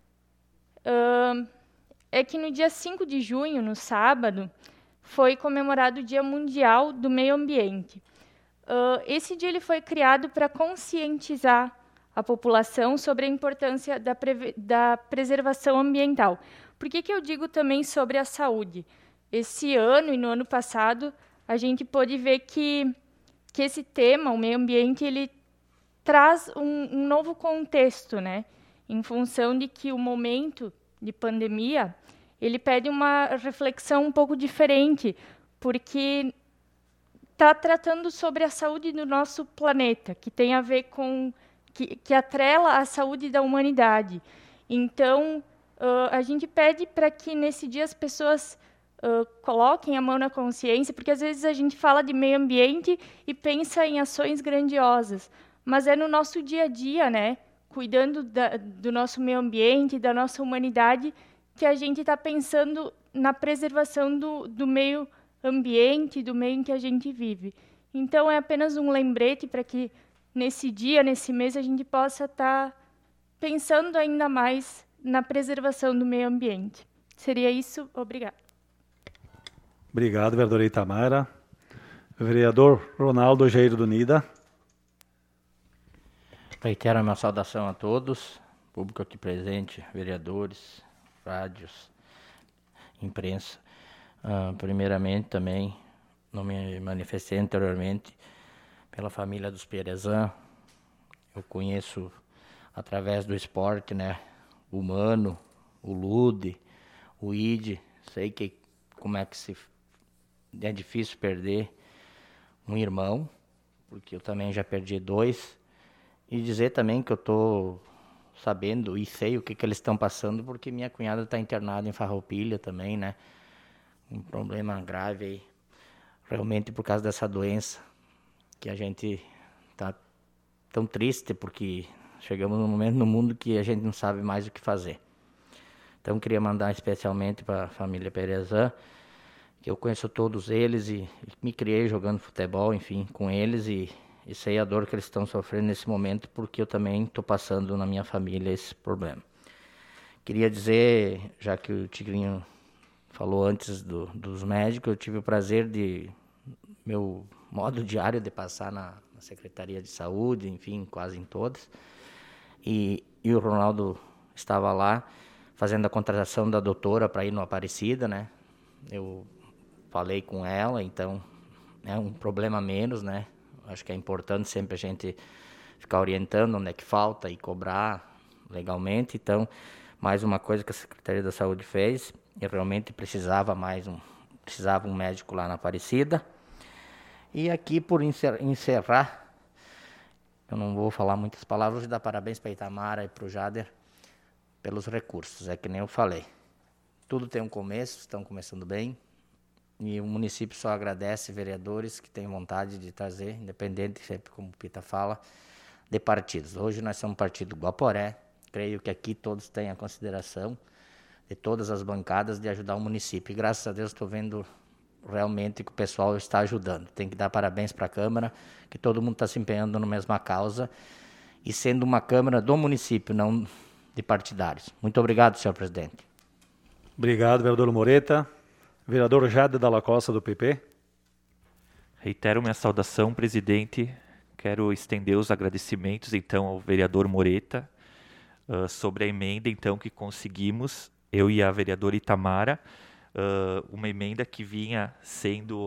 uh, é que no dia cinco de junho, no sábado, foi comemorado o Dia Mundial do Meio Ambiente. Uh, esse dia ele foi criado para conscientizar a população sobre a importância da, da preservação ambiental. Por que que eu digo também sobre a saúde? Esse ano e no ano passado, a gente pôde ver que, que esse tema, o meio ambiente, ele traz um, um novo contexto, né? Em função de que o momento de pandemia, ele pede uma reflexão um pouco diferente, porque está tratando sobre a saúde do nosso planeta, que tem a ver com, que, que atrela a saúde da humanidade. Então, Uh, a gente pede para que, nesse dia, as pessoas uh, coloquem a mão na consciência, porque, às vezes, a gente fala de meio ambiente e pensa em ações grandiosas, mas é no nosso dia a dia, né, cuidando da, do nosso meio ambiente, da nossa humanidade, que a gente está pensando na preservação do, do meio ambiente, do meio em que a gente vive. Então, é apenas um lembrete para que, nesse dia, nesse mês, a gente possa estar tá pensando ainda mais na preservação do meio ambiente. Seria isso. Obrigada. Obrigado, vereadora Itamara. Vereador Ronaldo Geiro do Nida. Reitero a minha saudação a todos, público aqui presente, vereadores, rádios, imprensa. Uh, primeiramente também, não me manifestei anteriormente, pela família dos Perezan. Eu conheço através do esporte, né, o Mano, o Lude, o Ide. Sei que como é que se é difícil perder um irmão, porque eu também já perdi dois. E dizer também que eu estou sabendo e sei o que, que eles estão passando, porque minha cunhada está internada em Farroupilha também, né? Um problema grave aí, realmente por causa dessa doença, que a gente está tão triste, porque chegamos num momento no mundo que a gente não sabe mais o que fazer. Então, queria mandar especialmente para a família Perezan, que eu conheço todos eles e, e me criei jogando futebol, enfim, com eles, e, e sei a dor que eles estão sofrendo nesse momento, porque eu também estou passando na minha família esse problema. Queria dizer, já que o Tigrinho falou antes do, dos médicos, eu tive o prazer de, meu modo diário de passar na, na Secretaria de Saúde, enfim, quase em todas, e, e o Ronaldo estava lá, fazendo a contratação da doutora para ir no Aparecida, né? Eu falei com ela, então é um problema menos, né? Acho que é importante sempre a gente ficar orientando onde é que falta e cobrar legalmente. Então, mais uma coisa que a Secretaria da Saúde fez, e realmente precisava mais um, precisava um médico lá na Aparecida. E aqui, por encerrar, eu não vou falar muitas palavras, vou dar parabéns para a Itamara e para o Jader pelos recursos, é que nem eu falei. Tudo tem um começo, estão começando bem, e o município só agradece vereadores que têm vontade de trazer, independente, sempre como o Pita fala, de partidos. Hoje nós somos partido Guaporé, creio que aqui todos têm a consideração de todas as bancadas de ajudar o município. E graças a Deus estou vendo realmente que o pessoal está ajudando. Tem que dar parabéns para a Câmara, que todo mundo está se empenhando na mesma causa, e sendo uma Câmara do município, não de partidários. Muito obrigado, senhor presidente. Obrigado, vereador Moreta. Vereador Jade Dalla Costa, do P P. Reitero minha saudação, presidente. Quero estender os agradecimentos, então, ao vereador Moreta uh, sobre a emenda, então, que conseguimos, eu e a vereadora Itamara, uh, uma emenda que vinha sendo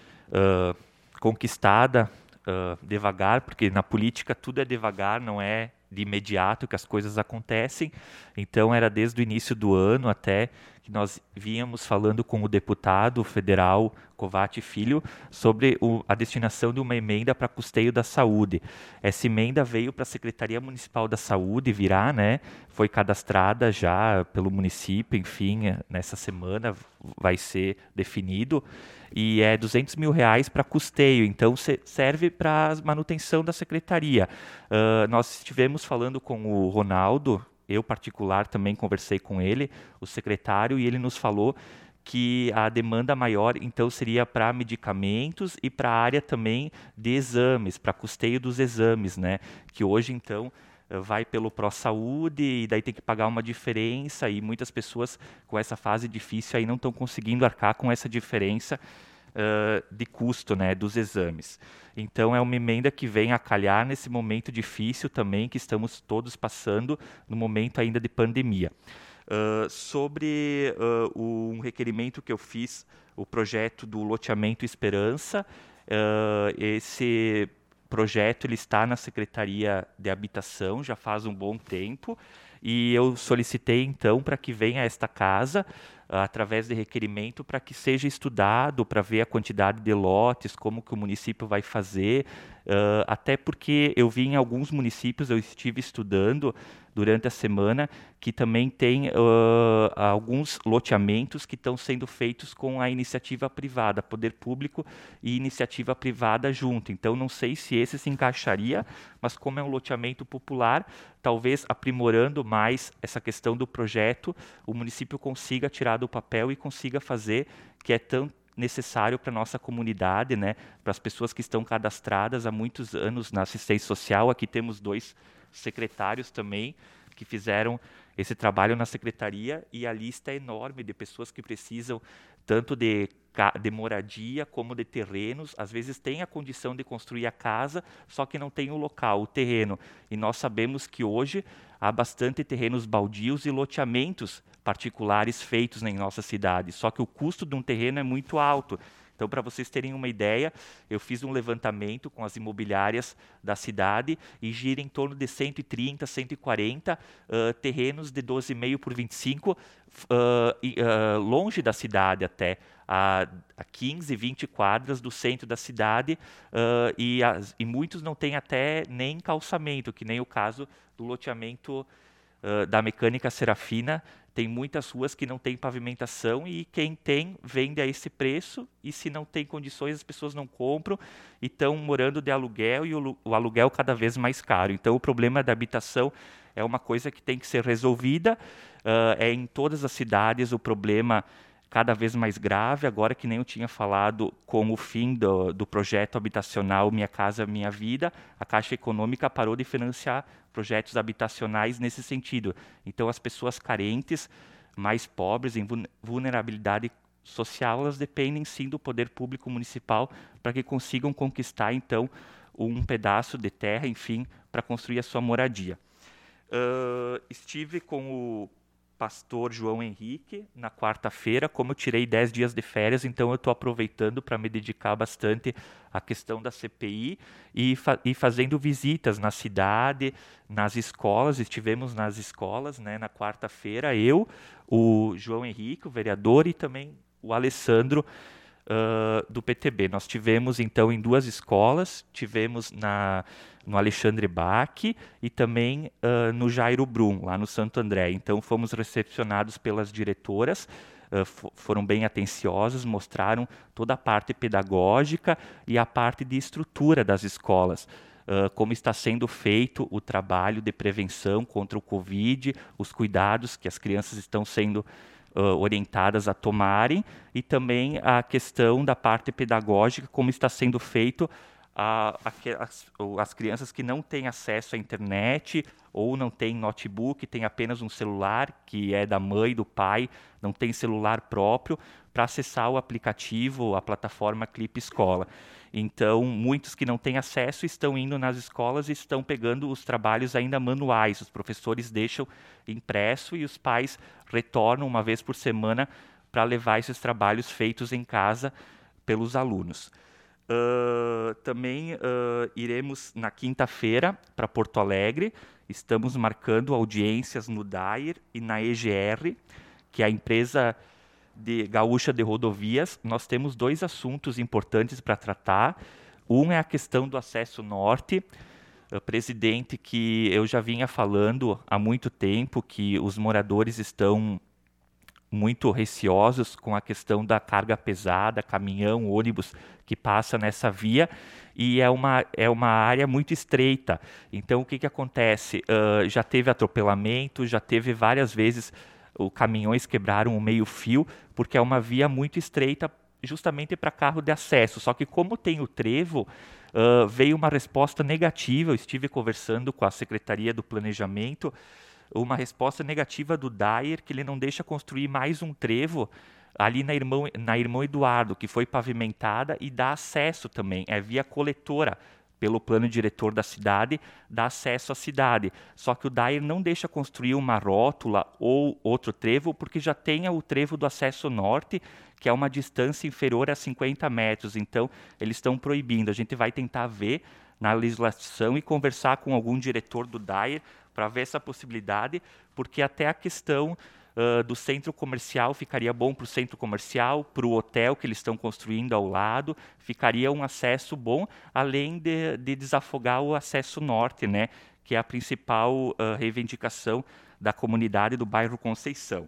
uh, conquistada uh, devagar, porque na política tudo é devagar, não é de imediato que as coisas acontecem. Então era desde o início do ano até que nós vínhamos falando com o deputado federal Covatti Filho sobre o, a destinação de uma emenda para custeio da saúde. Essa emenda veio para a Secretaria Municipal da Saúde virar, né? Foi cadastrada já pelo município, enfim, nessa semana vai ser definido. E é duzentos mil reais para custeio, então serve para a manutenção da secretaria. Uh, nós estivemos falando com o Ronaldo, eu particular também conversei com ele, o secretário, e ele nos falou que a demanda maior então seria para medicamentos e para a área também de exames, para custeio dos exames, né? Que hoje então vai pelo Pró-Saúde e daí tem que pagar uma diferença, e muitas pessoas com essa fase difícil aí não estão conseguindo arcar com essa diferença uh, de custo, né, dos exames. Então é uma emenda que vem a calhar nesse momento difícil também que estamos todos passando, no momento ainda de pandemia. Uh, sobre uh, um requerimento que eu fiz, o projeto do loteamento Esperança, uh, esse projeto ele está na Secretaria de Habitação já faz um bom tempo, e eu solicitei então para que venha a esta casa uh, através de requerimento para que seja estudado, para ver a quantidade de lotes, como que o município vai fazer, uh, até porque eu vi em alguns municípios, eu estive estudando durante a semana, que também tem uh, alguns loteamentos que estão sendo feitos com a iniciativa privada, poder público e iniciativa privada junto. Então, não sei se esse se encaixaria, mas como é um loteamento popular, talvez aprimorando mais essa questão do projeto, o município consiga tirar do papel e consiga fazer, que é tão necessário para a nossa comunidade, né? Para as pessoas que estão cadastradas há muitos anos na assistência social. Aqui temos dois secretários também que fizeram esse trabalho na secretaria e a lista é enorme de pessoas que precisam tanto de, de moradia como de terrenos. Às vezes tem a condição de construir a casa, só que não tem o local, o terreno. E nós sabemos que hoje há bastante terrenos baldios e loteamentos particulares feitos em nossa cidade, só que o custo de um terreno é muito alto. Então, para vocês terem uma ideia, eu fiz um levantamento com as imobiliárias da cidade e gira em torno de cento e trinta, cento e quarenta uh, terrenos de doze vírgula cinco por vinte e cinco, uh, e, uh, longe da cidade até, a, a quinze, vinte quadras do centro da cidade, uh, e, as, e muitos não têm até nem calçamento, que nem o caso do loteamento uh, da Mecânica Serafina. Tem muitas ruas que não têm pavimentação e quem tem vende a esse preço, e se não tem condições as pessoas não compram e estão morando de aluguel, e o, o aluguel cada vez mais caro. Então o problema da habitação é uma coisa que tem que ser resolvida, uh, é em todas as cidades o problema cada vez mais grave. Agora, que nem eu tinha falado, com o fim do, do projeto habitacional Minha Casa Minha Vida, a Caixa Econômica parou de financiar projetos habitacionais nesse sentido. Então, as pessoas carentes, mais pobres, em vulnerabilidade social, elas dependem sim do poder público municipal para que consigam conquistar, então, um pedaço de terra, enfim, para construir a sua moradia. Uh, estive com o pastor João Henrique na quarta-feira. Como eu tirei dez dias de férias, então eu estou aproveitando para me dedicar bastante à questão da C P I e, fa e fazendo visitas na cidade, nas escolas. Estivemos nas escolas, né, na quarta-feira, eu, o João Henrique, o vereador, e também o Alessandro, Uh, do P T B. Nós tivemos então em duas escolas, tivemos na, no Alexandre Bach e também uh, no Jairo Brum, lá no Santo André. Então fomos recepcionados pelas diretoras, uh, foram bem atenciosas, mostraram toda a parte pedagógica e a parte de estrutura das escolas. Uh, como está sendo feito o trabalho de prevenção contra o Covid, os cuidados que as crianças estão sendo Uh, orientadas a tomarem, e também a questão da parte pedagógica, como está sendo feito a, a, as, as crianças que não têm acesso à internet ou não têm notebook, têm apenas um celular que é da mãe, do pai, não tem celular próprio, para acessar o aplicativo, a plataforma Clipe Escola. Então, muitos que não têm acesso estão indo nas escolas e estão pegando os trabalhos ainda manuais. Os professores deixam impresso e os pais retornam uma vez por semana para levar esses trabalhos feitos em casa pelos alunos. Uh, também uh, iremos na quinta-feira para Porto Alegre. Estamos marcando audiências no D A I R e na E G R, que é a empresa de gaúcha de rodovias. Nós temos dois assuntos importantes para tratar. Um é a questão do acesso norte. O presidente, que eu já vinha falando há muito tempo, que os moradores estão muito receosos com a questão da carga pesada, caminhão, ônibus que passa nessa via, e é uma, é uma área muito estreita. Então, o que, que acontece? Uh, já teve atropelamento, já teve várias vezes os caminhões quebraram o meio-fio, porque é uma via muito estreita justamente para carro de acesso. Só que como tem o trevo, uh, veio uma resposta negativa. Eu estive conversando com a Secretaria do Planejamento, uma resposta negativa do D A I R, que ele não deixa construir mais um trevo ali na Irmão, na Irmão Eduardo, que foi pavimentada e dá acesso também, é via coletora, pelo plano diretor da cidade, dá acesso à cidade. Só que o D A I R não deixa construir uma rótula ou outro trevo, porque já tem o trevo do acesso norte, que é uma distância inferior a cinquenta metros. Então, eles estão proibindo. A gente vai tentar ver na legislação e conversar com algum diretor do D A I R para ver essa possibilidade, porque até a questão Uh, do centro comercial ficaria bom para o centro comercial, para o hotel que eles estão construindo ao lado, ficaria um acesso bom, além de, de desafogar o acesso norte, né, que é a principal uh, reivindicação da comunidade do bairro Conceição.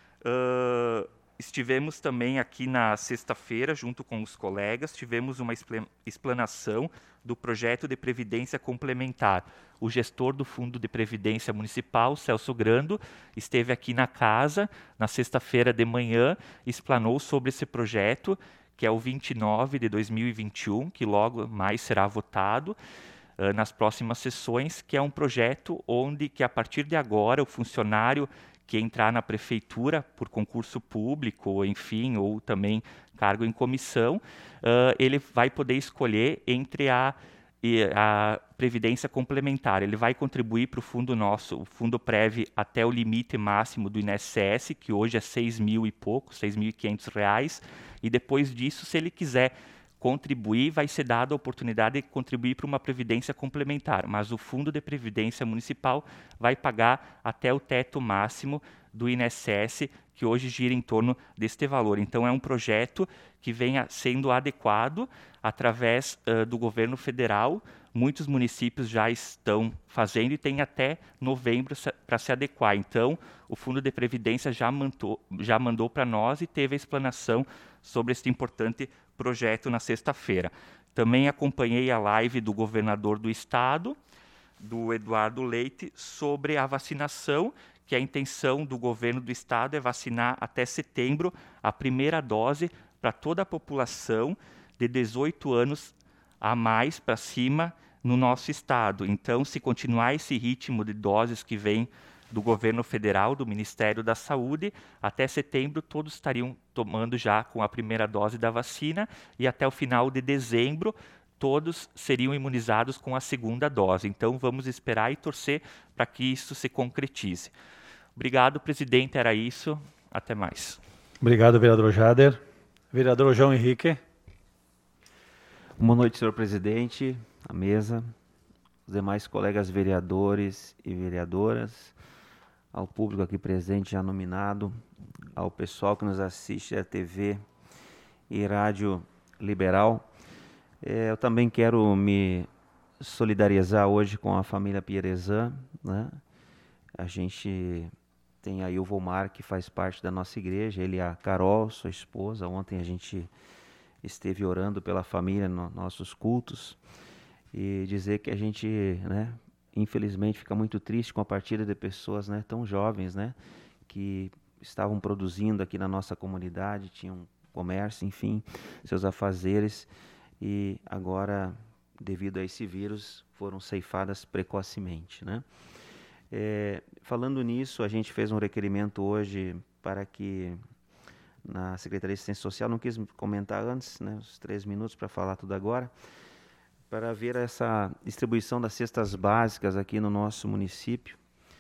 Uh, estivemos também aqui na sexta-feira, junto com os colegas, tivemos uma explanação do projeto de previdência complementar. O gestor do Fundo de Previdência Municipal, Celso Grando, esteve aqui na casa na sexta-feira de manhã, explanou sobre esse projeto, que é o vinte e nove de dois mil e vinte e um, que logo mais será votado. uh, nas próximas sessões, que é um projeto onde que a partir de agora o funcionário que entrar na prefeitura por concurso público, ou enfim, ou também cargo em comissão, uh, ele vai poder escolher entre a, a previdência complementar. Ele vai contribuir para o fundo nosso, o fundo Prev, até o limite máximo do I N S S, que hoje é seis mil e pouco, seis mil e quinhentos reais, e depois disso, se ele quiser contribuir, vai ser dada a oportunidade de contribuir para uma previdência complementar, mas o Fundo de Previdência Municipal vai pagar até o teto máximo do I N S S, que hoje gira em torno deste valor. Então, é um projeto que vem sendo adequado através uh, do governo federal. Muitos municípios já estão fazendo e tem até novembro para se adequar. Então, o Fundo de Previdência já mandou, já mandou para nós e teve a explanação sobre este importante projeto na sexta-feira. Também acompanhei a live do governador do estado, do Eduardo Leite, sobre a vacinação, que a intenção do governo do estado é vacinar até setembro a primeira dose para toda a população de dezoito anos a mais para cima no nosso estado. Então, se continuar esse ritmo de doses que vem do governo federal, do Ministério da Saúde, até setembro todos estariam tomando já com a primeira dose da vacina e até o final de dezembro todos seriam imunizados com a segunda dose. Então, vamos esperar e torcer para que isso se concretize. Obrigado, presidente, era isso. Até mais. Obrigado, vereador Jader. Vereador João Henrique. Boa noite, senhor presidente, a mesa, os demais colegas vereadores e vereadoras, ao público aqui presente já nominado, ao pessoal que nos assiste à T V e Rádio Liberal. É, eu também quero me solidarizar hoje com a família Pierezan, né? A gente tem aí o Volmar, que faz parte da nossa igreja, ele e a Carol, sua esposa. Ontem a gente esteve orando pela família nos nossos cultos, e dizer que a gente, né, infelizmente fica muito triste com a partida de pessoas, né, tão jovens, né, que estavam produzindo aqui na nossa comunidade, tinham comércio, enfim, seus afazeres, e agora, devido a esse vírus, foram ceifadas precocemente, né. É, falando nisso, a gente fez um requerimento hoje para que na Secretaria de Assistência Social, não quis comentar antes, né, os três minutos para falar tudo agora, para ver essa distribuição das cestas básicas aqui no nosso município,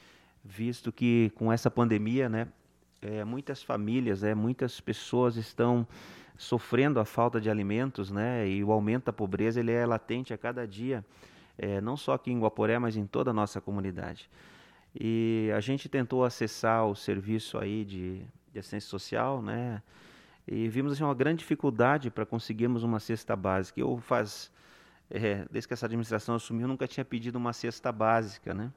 visto que com essa pandemia, né, é, muitas famílias, é, muitas pessoas estão sofrendo a falta de alimentos, né, e o aumento da pobreza ele é latente a cada dia, é, não só aqui em Guaporé, mas em toda a nossa comunidade. E a gente tentou acessar o serviço aí de, de assistência social, né, e vimos assim, uma grande dificuldade para conseguirmos uma cesta básica. Eu faz, é, desde que essa administração assumiu, eu nunca tinha pedido uma cesta básica, né,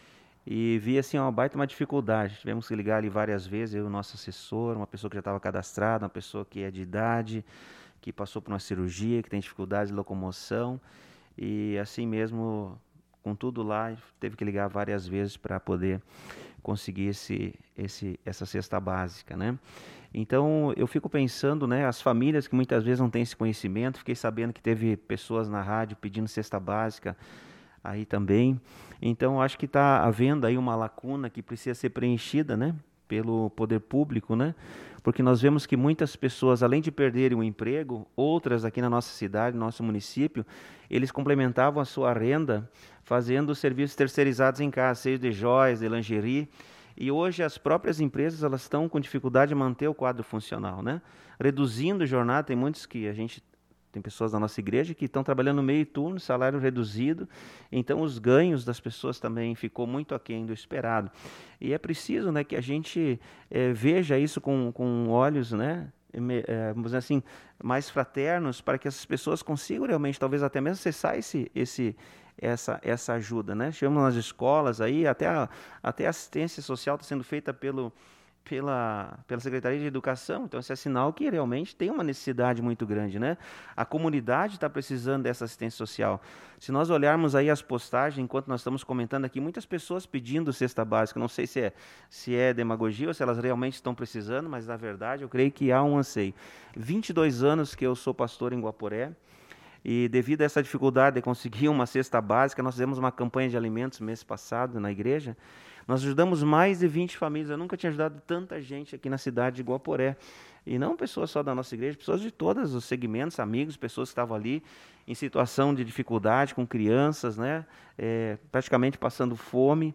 e vi assim uma baita uma dificuldade. Tivemos que ligar ali várias vezes, eu e o nosso assessor, uma pessoa que já estava cadastrada, uma pessoa que é de idade, que passou por uma cirurgia, que tem dificuldade de locomoção, e assim mesmo, com tudo lá, teve que ligar várias vezes para poder conseguir esse, esse, essa cesta básica, né? Então, eu fico pensando, né, as famílias que muitas vezes não têm esse conhecimento, fiquei sabendo que teve pessoas na rádio pedindo cesta básica aí também. Então, acho que está havendo aí uma lacuna que precisa ser preenchida, né, pelo poder público, né? Porque nós vemos que muitas pessoas, além de perderem o emprego, outras aqui na nossa cidade, no nosso município, eles complementavam a sua renda fazendo serviços terceirizados em casa, seja de joias, de lingerie. E hoje as próprias empresas elas estão com dificuldade de manter o quadro funcional, né? Reduzindo a jornada, tem muitos que a gente... Tem pessoas da nossa igreja que estão trabalhando meio turno, salário reduzido, então os ganhos das pessoas também ficou muito aquém do esperado. E é preciso, né, que a gente é, veja isso com, com olhos, né, é, vamos dizer assim, mais fraternos, para que essas pessoas consigam realmente, talvez até mesmo acessar esse, esse, essa, essa ajuda, né? Chegamos nas escolas aí, até a, até a assistência social está sendo feita pelo... Pela, pela Secretaria de Educação, então esse é sinal que realmente tem uma necessidade muito grande, né? A comunidade está precisando dessa assistência social. Se nós olharmos aí as postagens, enquanto nós estamos comentando aqui, muitas pessoas pedindo cesta básica, não sei se é, se é demagogia ou se elas realmente estão precisando, mas na verdade eu creio que há um anseio. vinte e dois anos que eu sou pastor em Guaporé, E devido a essa dificuldade de conseguir uma cesta básica, nós fizemos uma campanha de alimentos mês passado na igreja. Nós ajudamos mais de vinte famílias. Eu nunca tinha ajudado tanta gente aqui na cidade de Guaporé. E não pessoas só da nossa igreja, pessoas de todos os segmentos, amigos, pessoas que estavam ali em situação de dificuldade, com crianças, né, é, praticamente passando fome.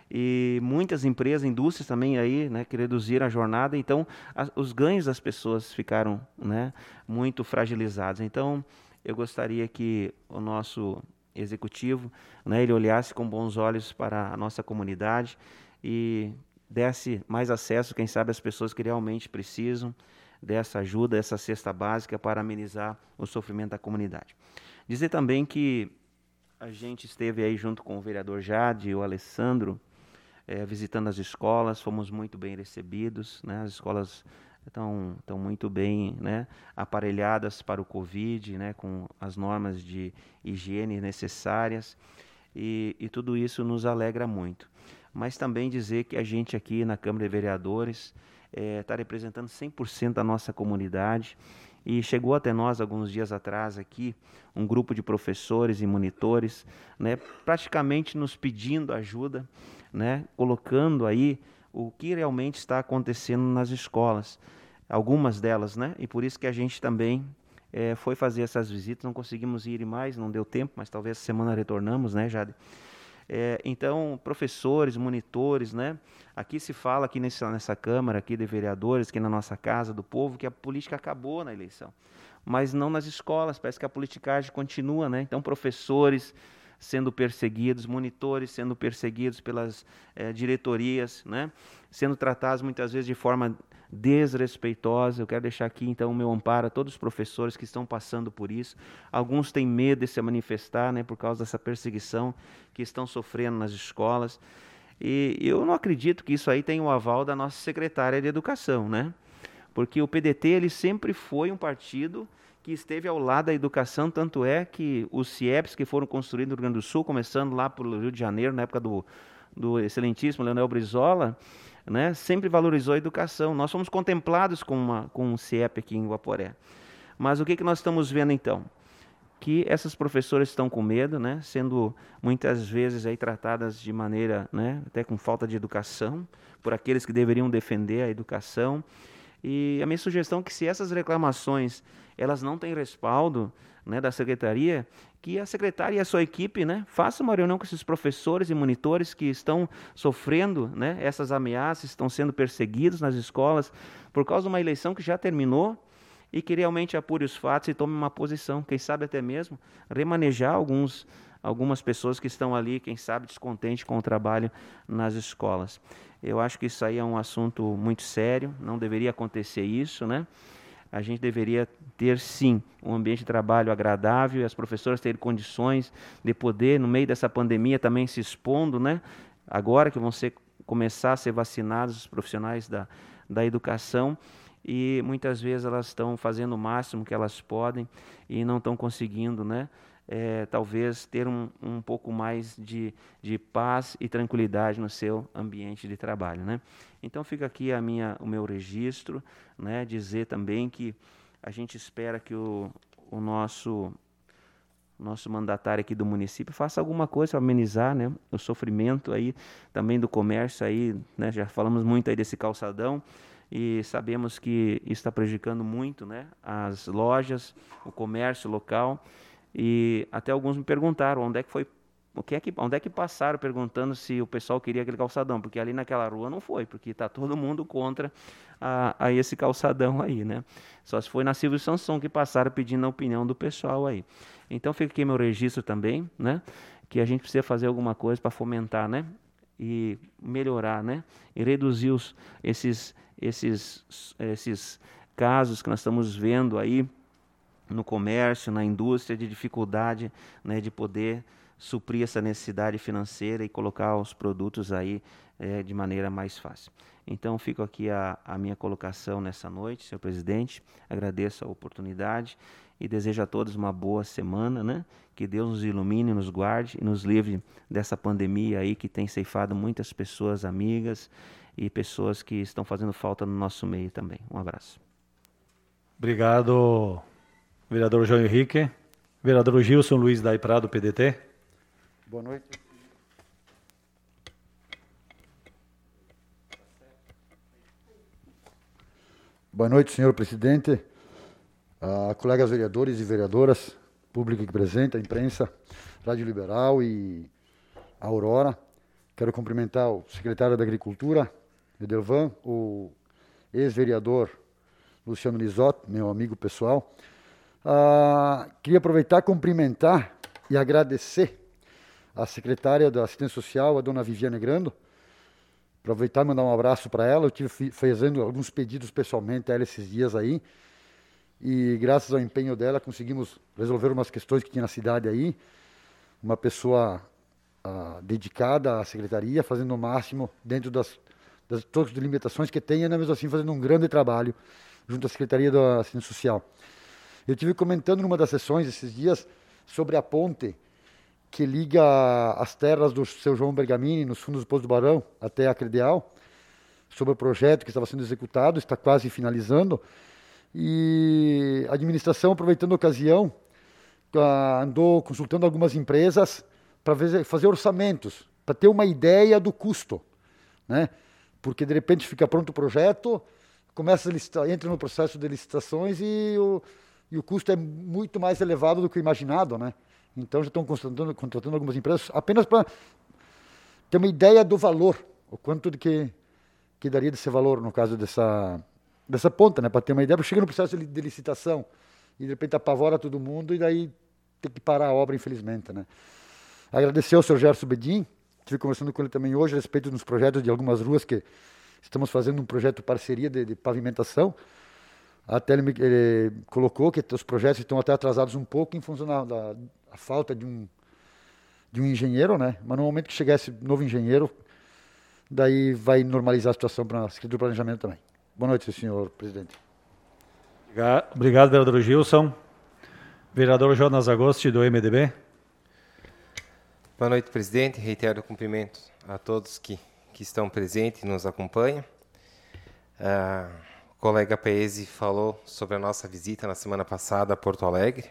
E muitas empresas, indústrias também aí, né, que reduziram a jornada. Então, a, os ganhos das pessoas ficaram, né, muito fragilizados. Então, eu gostaria que o nosso executivo, né, ele olhasse com bons olhos para a nossa comunidade e desse mais acesso, quem sabe, às pessoas que realmente precisam dessa ajuda, dessa cesta básica para amenizar o sofrimento da comunidade. Dizer também que a gente esteve aí junto com o vereador Jade e o Alessandro, é, visitando as escolas, fomos muito bem recebidos, né, as escolas estão, estão muito bem, né, aparelhadas para o Covid, né, com as normas de higiene necessárias, e, e tudo isso nos alegra muito. Mas também dizer que a gente aqui na Câmara de Vereadores está é, representando cem por cento da nossa comunidade, e chegou até nós alguns dias atrás aqui um grupo de professores e monitores, né, praticamente nos pedindo ajuda, né, colocando aí o que realmente está acontecendo nas escolas, algumas delas, né, e por isso que a gente também é, foi fazer essas visitas. Não conseguimos ir mais, não deu tempo, mas talvez essa semana retornamos, né, Jade? É, então, professores, monitores, né? Aqui se fala, aqui nessa, nessa Câmara aqui de Vereadores, aqui na nossa Casa do Povo, que a política acabou na eleição. Mas não nas escolas, parece que a politicagem continua, né? Então, professores sendo perseguidos, monitores sendo perseguidos pelas é, diretorias, né? Sendo tratados muitas vezes de forma desrespeitosa. Eu quero deixar aqui então o meu amparo a todos os professores que estão passando por isso. Alguns têm medo de se manifestar, né, por causa dessa perseguição que estão sofrendo nas escolas. E eu não acredito que isso aí tenha o aval da nossa secretária de Educação, né? Porque o P D T ele sempre foi um partido que esteve ao lado da educação, tanto é que os C I E Ps que foram construídos no Rio Grande do Sul, começando lá pelo Rio de Janeiro, na época do, do excelentíssimo Leonel Brizola, né, sempre valorizou a educação. Nós fomos contemplados com, uma, com um C I E P aqui em Guaporé. Mas o que, que nós estamos vendo então? Que essas professoras estão com medo, né, sendo muitas vezes aí tratadas de maneira, né, até com falta de educação, por aqueles que deveriam defender a educação. E a minha sugestão é que, se essas reclamações elas não têm respaldo, né, da secretaria, que a secretária e a sua equipe, né, façam uma reunião com esses professores e monitores que estão sofrendo, né, essas ameaças, estão sendo perseguidos nas escolas por causa de uma eleição que já terminou, e que realmente apure os fatos e tome uma posição, quem sabe até mesmo remanejar alguns, algumas pessoas que estão ali, quem sabe descontentes com o trabalho nas escolas. Eu acho que isso aí é um assunto muito sério, não deveria acontecer isso, né? A gente deveria ter, sim, um ambiente de trabalho agradável, e as professoras terem condições de poder, no meio dessa pandemia, também se expondo, né? Agora que vão ser, começar a ser vacinados os profissionais da, da educação, e muitas vezes elas estão fazendo o máximo que elas podem e não estão conseguindo, né? É, talvez ter um, um pouco mais de, de paz e tranquilidade no seu ambiente de trabalho, né? Então fica aqui a minha, o meu registro, né? Dizer também que a gente espera que o, o nosso, nosso mandatário aqui do município faça alguma coisa para amenizar, né, o sofrimento aí também do comércio aí, né? Já falamos muito aí desse calçadão, e sabemos que isso está prejudicando muito, né, as lojas, o comércio local. E até alguns me perguntaram onde é que foi, o que é que, onde é que passaram perguntando se o pessoal queria aquele calçadão, porque ali naquela rua não foi, porque está todo mundo contra a, a esse calçadão aí, né? Só se foi na Silvio Sansão que passaram pedindo a opinião do pessoal aí. Então fica aqui meu registro também, né? Que a gente precisa fazer alguma coisa para fomentar, né? E melhorar, né? E reduzir os, esses, esses, esses casos que nós estamos vendo aí no comércio, na indústria, de dificuldade, né, de poder suprir essa necessidade financeira e colocar os produtos aí é, de maneira mais fácil. Então, fico aqui a, a minha colocação nessa noite, senhor presidente. Agradeço a oportunidade e desejo a todos uma boa semana, né? Que Deus nos ilumine, nos guarde e nos livre dessa pandemia aí que tem ceifado muitas pessoas amigas e pessoas que estão fazendo falta no nosso meio também. Um abraço. Obrigado, vereador João Henrique. Vereador Gilson Luiz Dai Prado, P D T. Boa noite. Boa noite, senhor presidente, uh, colegas vereadores e vereadoras, público aqui presente, a imprensa, Rádio Liberal e a Aurora. Quero cumprimentar o secretário da Agricultura, Edelvan, o ex-vereador Luciano Lisotti, meu amigo pessoal. Uh, queria aproveitar, cumprimentar e agradecer a secretária da Assistência Social, a dona Viviane Grando. Aproveitar e mandar um abraço para ela. Eu tive fazendo alguns pedidos pessoalmente a ela esses dias aí. E graças ao empenho dela conseguimos resolver umas questões que tinha na cidade aí. Uma pessoa uh, dedicada à secretaria, fazendo o máximo dentro das, das todas as limitações que tem, e mesmo assim fazendo um grande trabalho junto à Secretaria da Assistência Social. Eu tive comentando numa das sessões esses dias sobre a ponte que liga as terras do seu João Bergamini, nos fundos do Poço do Barão, até a Credeal, sobre o projeto que estava sendo executado, está quase finalizando. E a administração, aproveitando a ocasião, andou consultando algumas empresas para fazer orçamentos, para ter uma ideia do custo, né? Porque de repente fica pronto o projeto, começa a licitar, entra no processo de licitações e o, e o custo é muito mais elevado do que o imaginado, né? Então já estão contratando, contratando algumas empresas apenas para ter uma ideia do valor, o quanto de que, que daria desse valor no caso dessa, dessa ponta, né? Para ter uma ideia, porque chega no processo de, de licitação e de repente apavora todo mundo e daí tem que parar a obra, infelizmente, né? Agradecer ao senhor Gerson Bedin, estive conversando com ele também hoje a respeito dos projetos de algumas ruas que estamos fazendo um projeto de parceria de, de pavimentação. Até ele, me, ele colocou que os projetos estão até atrasados um pouco em função da, da a falta de um, de um engenheiro, né? Mas no momento que chegar esse novo engenheiro, daí vai normalizar a situação para a Secretaria do Planejamento também. Boa noite, senhor presidente. Obrigado, vereador Gilson. Vereador Jonas Agosti, do M D B. Boa noite, presidente. Reitero cumprimentos a todos que, que estão presentes e nos acompanham. Uh, o colega Paese falou sobre a nossa visita na semana passada a Porto Alegre.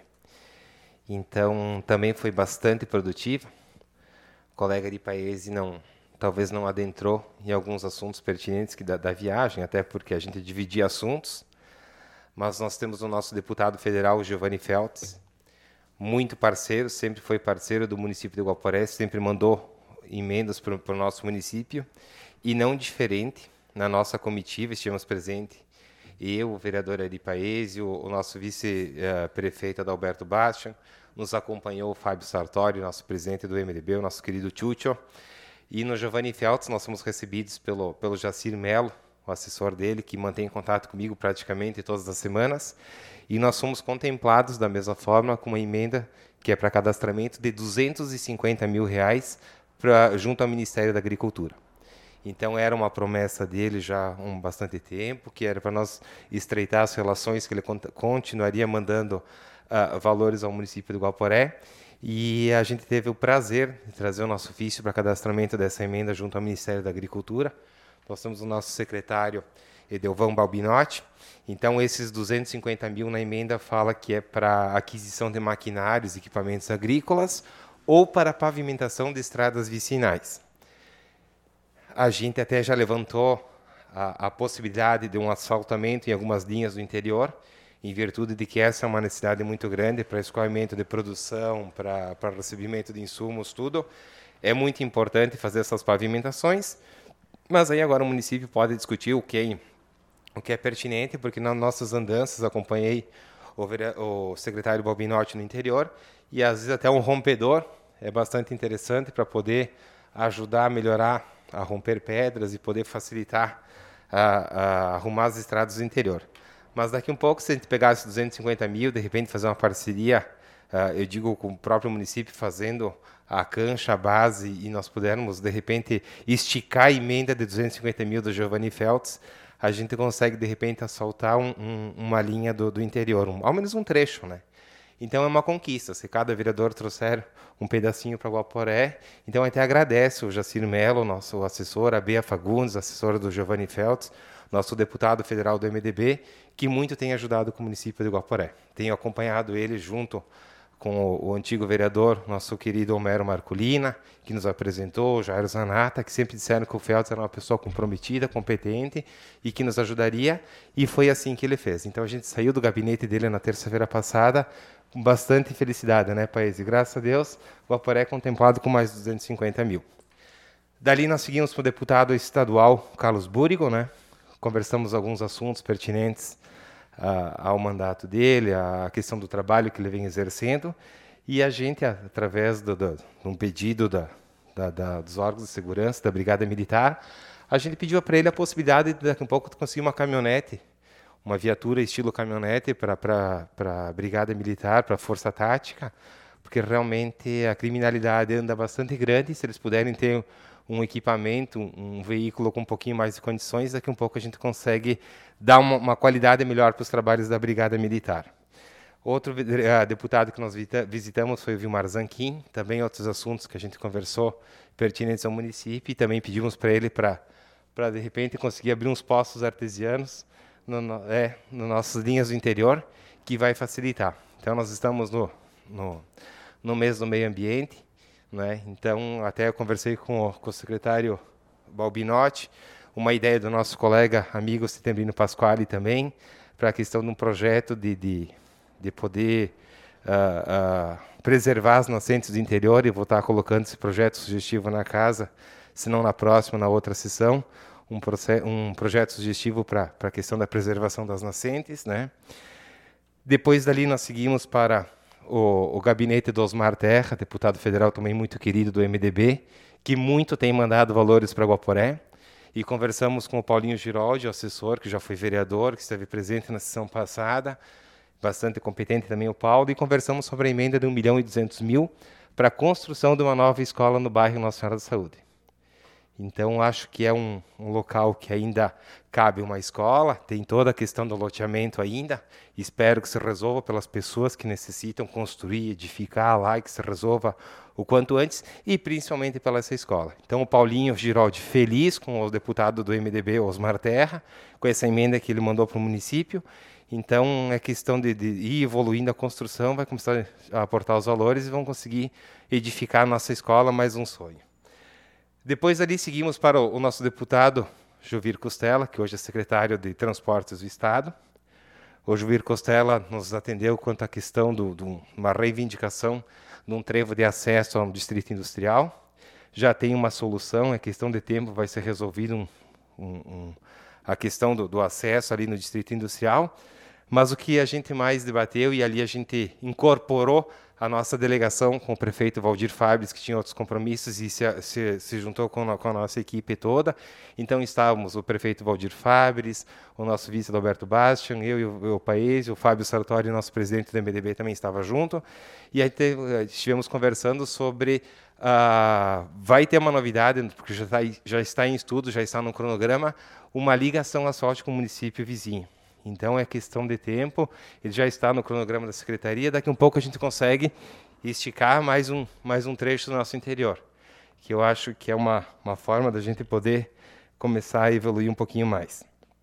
Então, também foi bastante produtiva. O colega de Paese não, talvez não adentrou em alguns assuntos pertinentes que da, da viagem, até porque a gente dividia assuntos. Mas nós temos o nosso deputado federal, Giovanni Feltz, muito parceiro, sempre foi parceiro do município de Guaporé, sempre mandou emendas para o nosso município. E não diferente, na nossa comitiva, estivemos presentes, eu, o vereador Ari Paese, o, o nosso vice-prefeito Adalberto Bastian, nos acompanhou o Fábio Sartori, nosso presidente do M D B, o nosso querido Chucho. E no Giovanni Feltz nós fomos recebidos pelo, pelo Jacir Melo, o assessor dele, que mantém contato comigo praticamente todas as semanas. E nós fomos contemplados da mesma forma com uma emenda que é para cadastramento de duzentos e cinquenta mil reais pra, junto ao Ministério da Agricultura. Então era uma promessa dele já há um bastante tempo, que era para nós estreitar as relações, que ele continuaria mandando uh, valores ao município do Guaporé. E a gente teve o prazer de trazer o nosso ofício para cadastramento dessa emenda junto ao Ministério da Agricultura. Nós temos o nosso secretário Edelvan Balbinotti. Então, esses duzentos e cinquenta mil na emenda fala que é para aquisição de maquinários e equipamentos agrícolas ou para pavimentação de estradas vicinais. A gente até já levantou a, a possibilidade de um asfaltamento em algumas linhas do interior, em virtude de que essa é uma necessidade muito grande para escoamento de produção, para, para recebimento de insumos, tudo. É muito importante fazer essas pavimentações, mas aí agora o município pode discutir o que é, o que é pertinente, porque nas nossas andanças acompanhei o, o secretário Balbinotti no interior, e às vezes até um rompedor é bastante interessante para poder ajudar a melhorar, a romper pedras e poder facilitar a, a arrumar as estradas do interior. Mas daqui um pouco, se a gente pegar esses duzentos e cinquenta mil, de repente fazer uma parceria, uh, eu digo com o próprio município fazendo a cancha, a base, e nós pudermos, de repente, esticar a emenda de duzentos e cinquenta mil do Giovanni Feltz, a gente consegue, de repente, asfaltar um, um, uma linha do, do interior, um, ao menos um trecho, né? Então é uma conquista, se cada vereador trouxer um pedacinho para Guaporé. Então até agradece o Jacir Melo, nosso assessor, a Bea Fagundes, assessora do Giovanni Feltz, nosso deputado federal do M D B, que muito tem ajudado com o município de Guaporé. Tenho acompanhado ele junto com o, o antigo vereador, nosso querido Homero Marculina, que nos apresentou, o Jairo Zanata, que sempre disseram que o Feltz era uma pessoa comprometida, competente e que nos ajudaria, e foi assim que ele fez. Então a gente saiu do gabinete dele na terça-feira passada com bastante felicidade, né, País? E graças a Deus, o Guaporé é contemplado com mais de duzentos e cinquenta mil. Dali nós seguimos para o deputado estadual Carlos Búrigo, né? Conversamos alguns assuntos pertinentes uh, ao mandato dele, a questão do trabalho que ele vem exercendo, e a gente, através do, do, de um pedido da, da, da, dos órgãos de segurança, da Brigada Militar, a gente pediu para ele a possibilidade de, daqui a pouco, conseguir uma caminhonete, uma viatura estilo caminhonete para a Brigada Militar, para a Força Tática, porque realmente a criminalidade anda bastante grande, e se eles puderem ter um equipamento, um veículo com um pouquinho mais de condições, daqui a um pouco a gente consegue dar uma, uma qualidade melhor para os trabalhos da Brigada Militar. Outro uh, deputado que nós visitamos foi o Vilmar Zanquim, também outros assuntos que a gente conversou pertinentes ao município, e também pedimos para ele para, para de repente, conseguir abrir uns poços artesianos no, no, é, nas nossas linhas do interior, que vai facilitar. Então, nós estamos no, no, no mês do meio ambiente, né? Então, até eu conversei com o, com o secretário Balbinotti, uma ideia do nosso colega, amigo Setembrino Pasquale também, para a questão de um projeto de, de, de poder uh, uh, preservar as nascentes do interior, e vou estar colocando esse projeto sugestivo na casa, se não na próxima, na outra sessão, um, um projeto sugestivo para a questão da preservação das nascentes, né? Depois dali nós seguimos para O, o gabinete do Osmar Terra, deputado federal também muito querido do M D B, que muito tem mandado valores para Guaporé, e conversamos com o Paulinho Giroldi, o assessor, que já foi vereador, que esteve presente na sessão passada, bastante competente também o Paulo, e conversamos sobre a emenda de um milhão e duzentos mil para a construção de uma nova escola no bairro Nossa Senhora da Saúde. Então, acho que é um, um local que ainda cabe uma escola, tem toda a questão do loteamento ainda, espero que se resolva pelas pessoas que necessitam construir, edificar lá, e que se resolva o quanto antes, e principalmente pela essa escola. Então, o Paulinho Giroldi feliz com o deputado do M D B, Osmar Terra, com essa emenda que ele mandou para o município. Então, é questão de, de ir evoluindo a construção, vai começar a aportar os valores e vão conseguir edificar a nossa escola, mais um sonho. Depois ali seguimos para o, o nosso deputado Jovir Costela, que hoje é secretário de Transportes do Estado. O Jovir Costela nos atendeu quanto à questão de uma reivindicação de um trevo de acesso ao distrito industrial. Já tem uma solução, é questão de tempo, vai ser resolvido um, um, um, a questão do, do acesso ali no distrito industrial. Mas o que a gente mais debateu, e ali a gente incorporou a nossa delegação com o prefeito Valdir Fabres, que tinha outros compromissos, e se, se, se juntou com a, com a nossa equipe toda. Então estávamos o prefeito Valdir Fabres, o nosso vice Roberto Bastian, eu e o, o Paes, o Fábio Sartori, nosso presidente do M D B, também estava junto. E aí te, estivemos conversando sobre... Uh, vai ter uma novidade, porque já, tá, já está em estudo, já está no cronograma, uma ligação asfáltica com o município vizinho. Então, é questão de tempo, ele já está no cronograma da Secretaria, daqui a um pouco a gente consegue esticar mais um, mais um trecho do nosso interior, que eu acho que é uma, uma forma da gente poder começar a evoluir um pouquinho mais.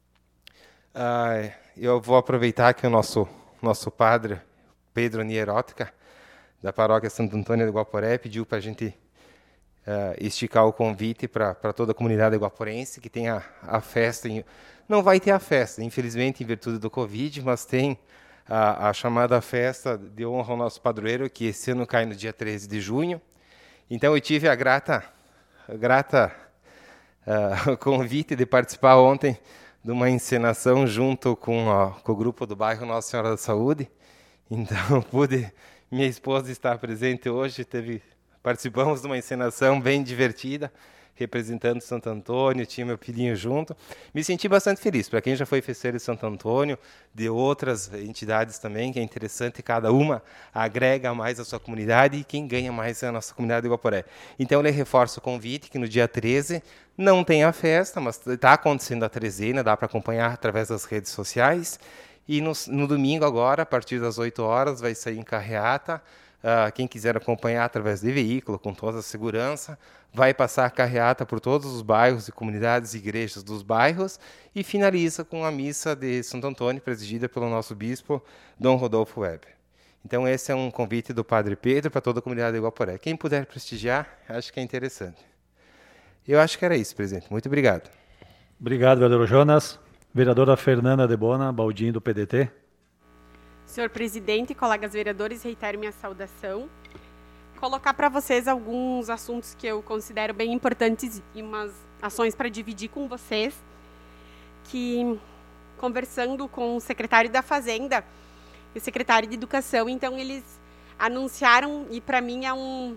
Ah, eu vou aproveitar que o nosso, nosso padre, Pedro Nierótica, da paróquia Santo Antônio de Guaporé, pediu para a gente uh, esticar o convite para toda a comunidade guaporense, que tem a, a festa... Em, Não vai ter a festa, infelizmente, em virtude do Covid, mas tem a, a chamada festa de honra ao nosso padroeiro, que esse ano cai no dia treze de junho. Então, eu tive a grata, a grata uh, convite de participar ontem de uma encenação junto com, uh, com o grupo do bairro Nossa Senhora da Saúde. Então, pude, minha esposa está presente hoje, teve, participamos de uma encenação bem divertida, representando Santo Antônio, tinha meu filhinho junto. Me senti bastante feliz. Para quem já foi festeiro de Santo Antônio, de outras entidades também, que é interessante, cada uma agrega mais a sua comunidade, e quem ganha mais é a nossa comunidade de Guaporé. Então, eu reforço o convite, que no dia treze não tem a festa, mas está acontecendo a trezena, dá para acompanhar através das redes sociais. E no, no domingo agora, a partir das oito horas, vai sair em carreata. Uh, quem quiser acompanhar através de veículo, com toda a segurança, vai passar a carreata por todos os bairros e comunidades e igrejas dos bairros, e finaliza com a missa de Santo Antônio, presidida pelo nosso bispo, Dom Rodolfo Weber. Então, esse é um convite do Padre Pedro para toda a comunidade de Guaporé. Quem puder prestigiar, acho que é interessante. Eu acho que era isso, presidente. Muito obrigado. Obrigado, vereador Jonas. Vereadora Fernanda de Bona, Baldinho, do P D T. Senhor presidente, colegas vereadores, reitero minha saudação. Colocar para vocês alguns assuntos que eu considero bem importantes e umas ações para dividir com vocês, que, conversando com o secretário da Fazenda e o secretário de Educação, então eles anunciaram, e para mim é um...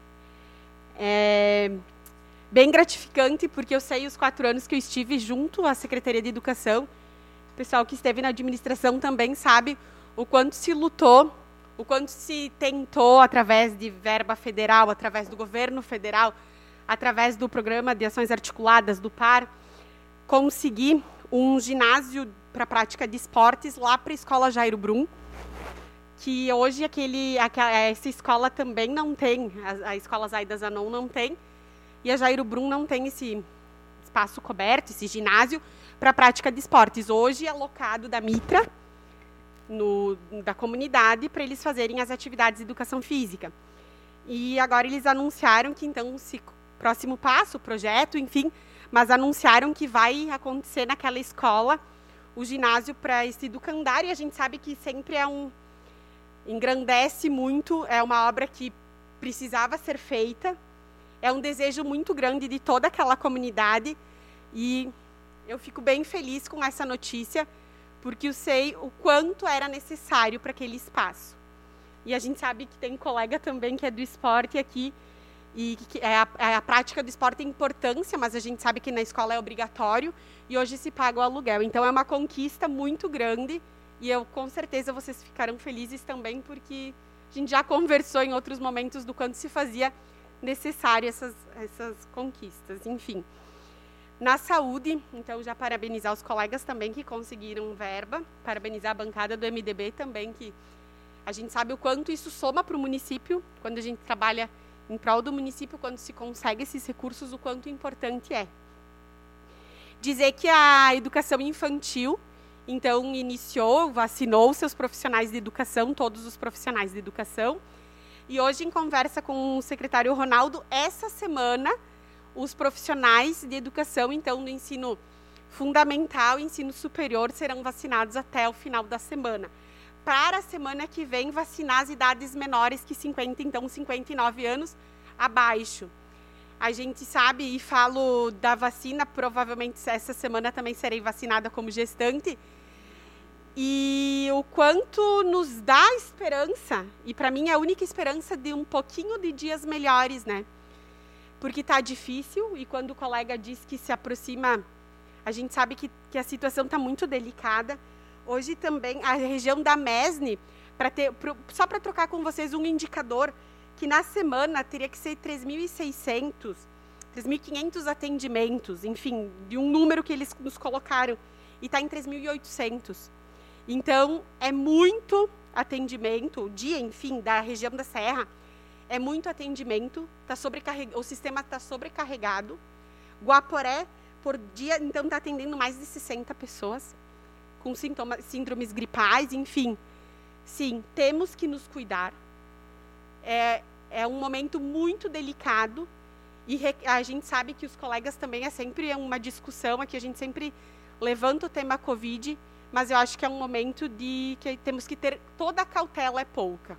É, bem gratificante, porque eu sei os quatro anos que eu estive junto à Secretaria de Educação. O pessoal que esteve na administração também sabe o quanto se lutou, o quanto se tentou, através de verba federal, através do governo federal, através do Programa de Ações Articuladas, do P A R, conseguir um ginásio para a prática de esportes lá para a Escola Jairo Brum, que hoje aquele, essa escola também não tem, a, a Escola Zaida Zanon não tem, e a Jairo Brum não tem esse espaço coberto, esse ginásio, para a prática de esportes. Hoje é alocado da Mitra, no, da comunidade, para eles fazerem as atividades de educação física. E agora eles anunciaram que, então, se próximo passo, o projeto, enfim, mas anunciaram que vai acontecer naquela escola o ginásio para esse educandário, e a gente sabe que sempre é um... engrandece muito, é uma obra que precisava ser feita, é um desejo muito grande de toda aquela comunidade, e eu fico bem feliz com essa notícia, porque eu sei o quanto era necessário para aquele espaço. E a gente sabe que tem colega também que é do esporte aqui, e que é a, é a prática do esporte tem importância, mas a gente sabe que na escola é obrigatório, e hoje se paga o aluguel. Então é uma conquista muito grande, e eu com certeza vocês ficarão felizes também, porque a gente já conversou em outros momentos do quanto se fazia necessário essas, essas conquistas, enfim. Na saúde, então, já parabenizar os colegas também que conseguiram verba, parabenizar a bancada do M D B também, que a gente sabe o quanto isso soma para o município, quando a gente trabalha em prol do município, quando se consegue esses recursos, o quanto importante é. Dizer que a educação infantil, então, iniciou, vacinou seus profissionais de educação, todos os profissionais de educação. E hoje, em conversa com o secretário Ronaldo, essa semana, os profissionais de educação, então, do ensino fundamental e ensino superior, serão vacinados até o final da semana. Para a semana que vem, vacinar as idades menores que cinquenta, então, cinquenta e nove anos abaixo. A gente sabe, e falo da vacina, provavelmente essa semana também serei vacinada como gestante, e o quanto nos dá esperança, e para mim é a única esperança de um pouquinho de dias melhores, né? Porque está difícil, e quando o colega diz que se aproxima, a gente sabe que, que a situação está muito delicada. Hoje também, a região da Mesne, pra ter, pro, só para trocar com vocês um indicador, que na semana teria que ser três mil e seiscentos, três mil e quinhentos atendimentos, enfim, de um número que eles nos colocaram, e está em três mil e oitocentos. Então, é muito atendimento, o dia, enfim, da região da Serra, é muito atendimento, tá sobrecarreg... o sistema está sobrecarregado. Guaporé, por dia, então, está atendendo mais de sessenta pessoas, com sintomas, síndromes gripais, enfim. Sim, temos que nos cuidar. É, é um momento muito delicado, e re... a gente sabe que os colegas também, é sempre uma discussão, aqui a gente sempre levanta o tema Covid, mas eu acho que é um momento de que temos que ter toda a cautela, é pouca.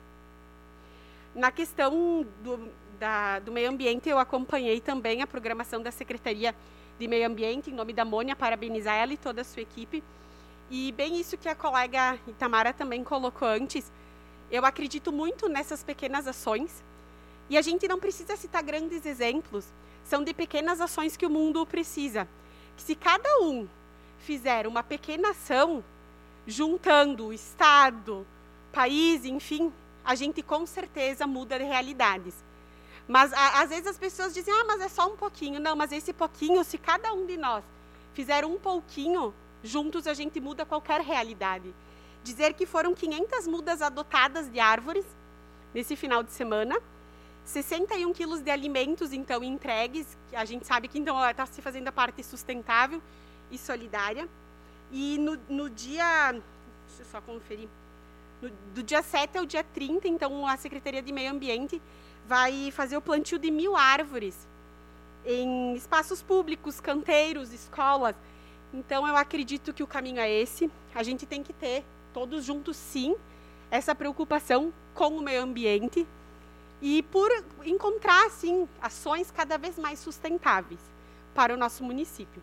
Na questão do, da, do meio ambiente, eu acompanhei também a programação da Secretaria de Meio Ambiente, em nome da Mônia, parabenizar ela e toda a sua equipe. E bem isso que a colega Itamara também colocou antes, eu acredito muito nessas pequenas ações, e a gente não precisa citar grandes exemplos, são de pequenas ações que o mundo precisa. Que se cada um fizer uma pequena ação, juntando o Estado, país, enfim, a gente com certeza muda de realidades. Mas a, às vezes as pessoas dizem, ah, mas é só um pouquinho. Não, mas esse pouquinho, se cada um de nós fizer um pouquinho, juntos a gente muda qualquer realidade. Dizer que foram quinhentas mudas adotadas de árvores nesse final de semana, sessenta e um quilos de alimentos, então, entregues, que a gente sabe que então está se fazendo a parte sustentável e solidária. E no, no dia, deixa eu só conferir, No, do dia sete ao dia trinta, então, a Secretaria de Meio Ambiente vai fazer o plantio de mil árvores em espaços públicos, canteiros, escolas. Então, eu acredito que o caminho é esse. A gente tem que ter, todos juntos, sim, essa preocupação com o meio ambiente e por encontrar, sim, ações cada vez mais sustentáveis para o nosso município.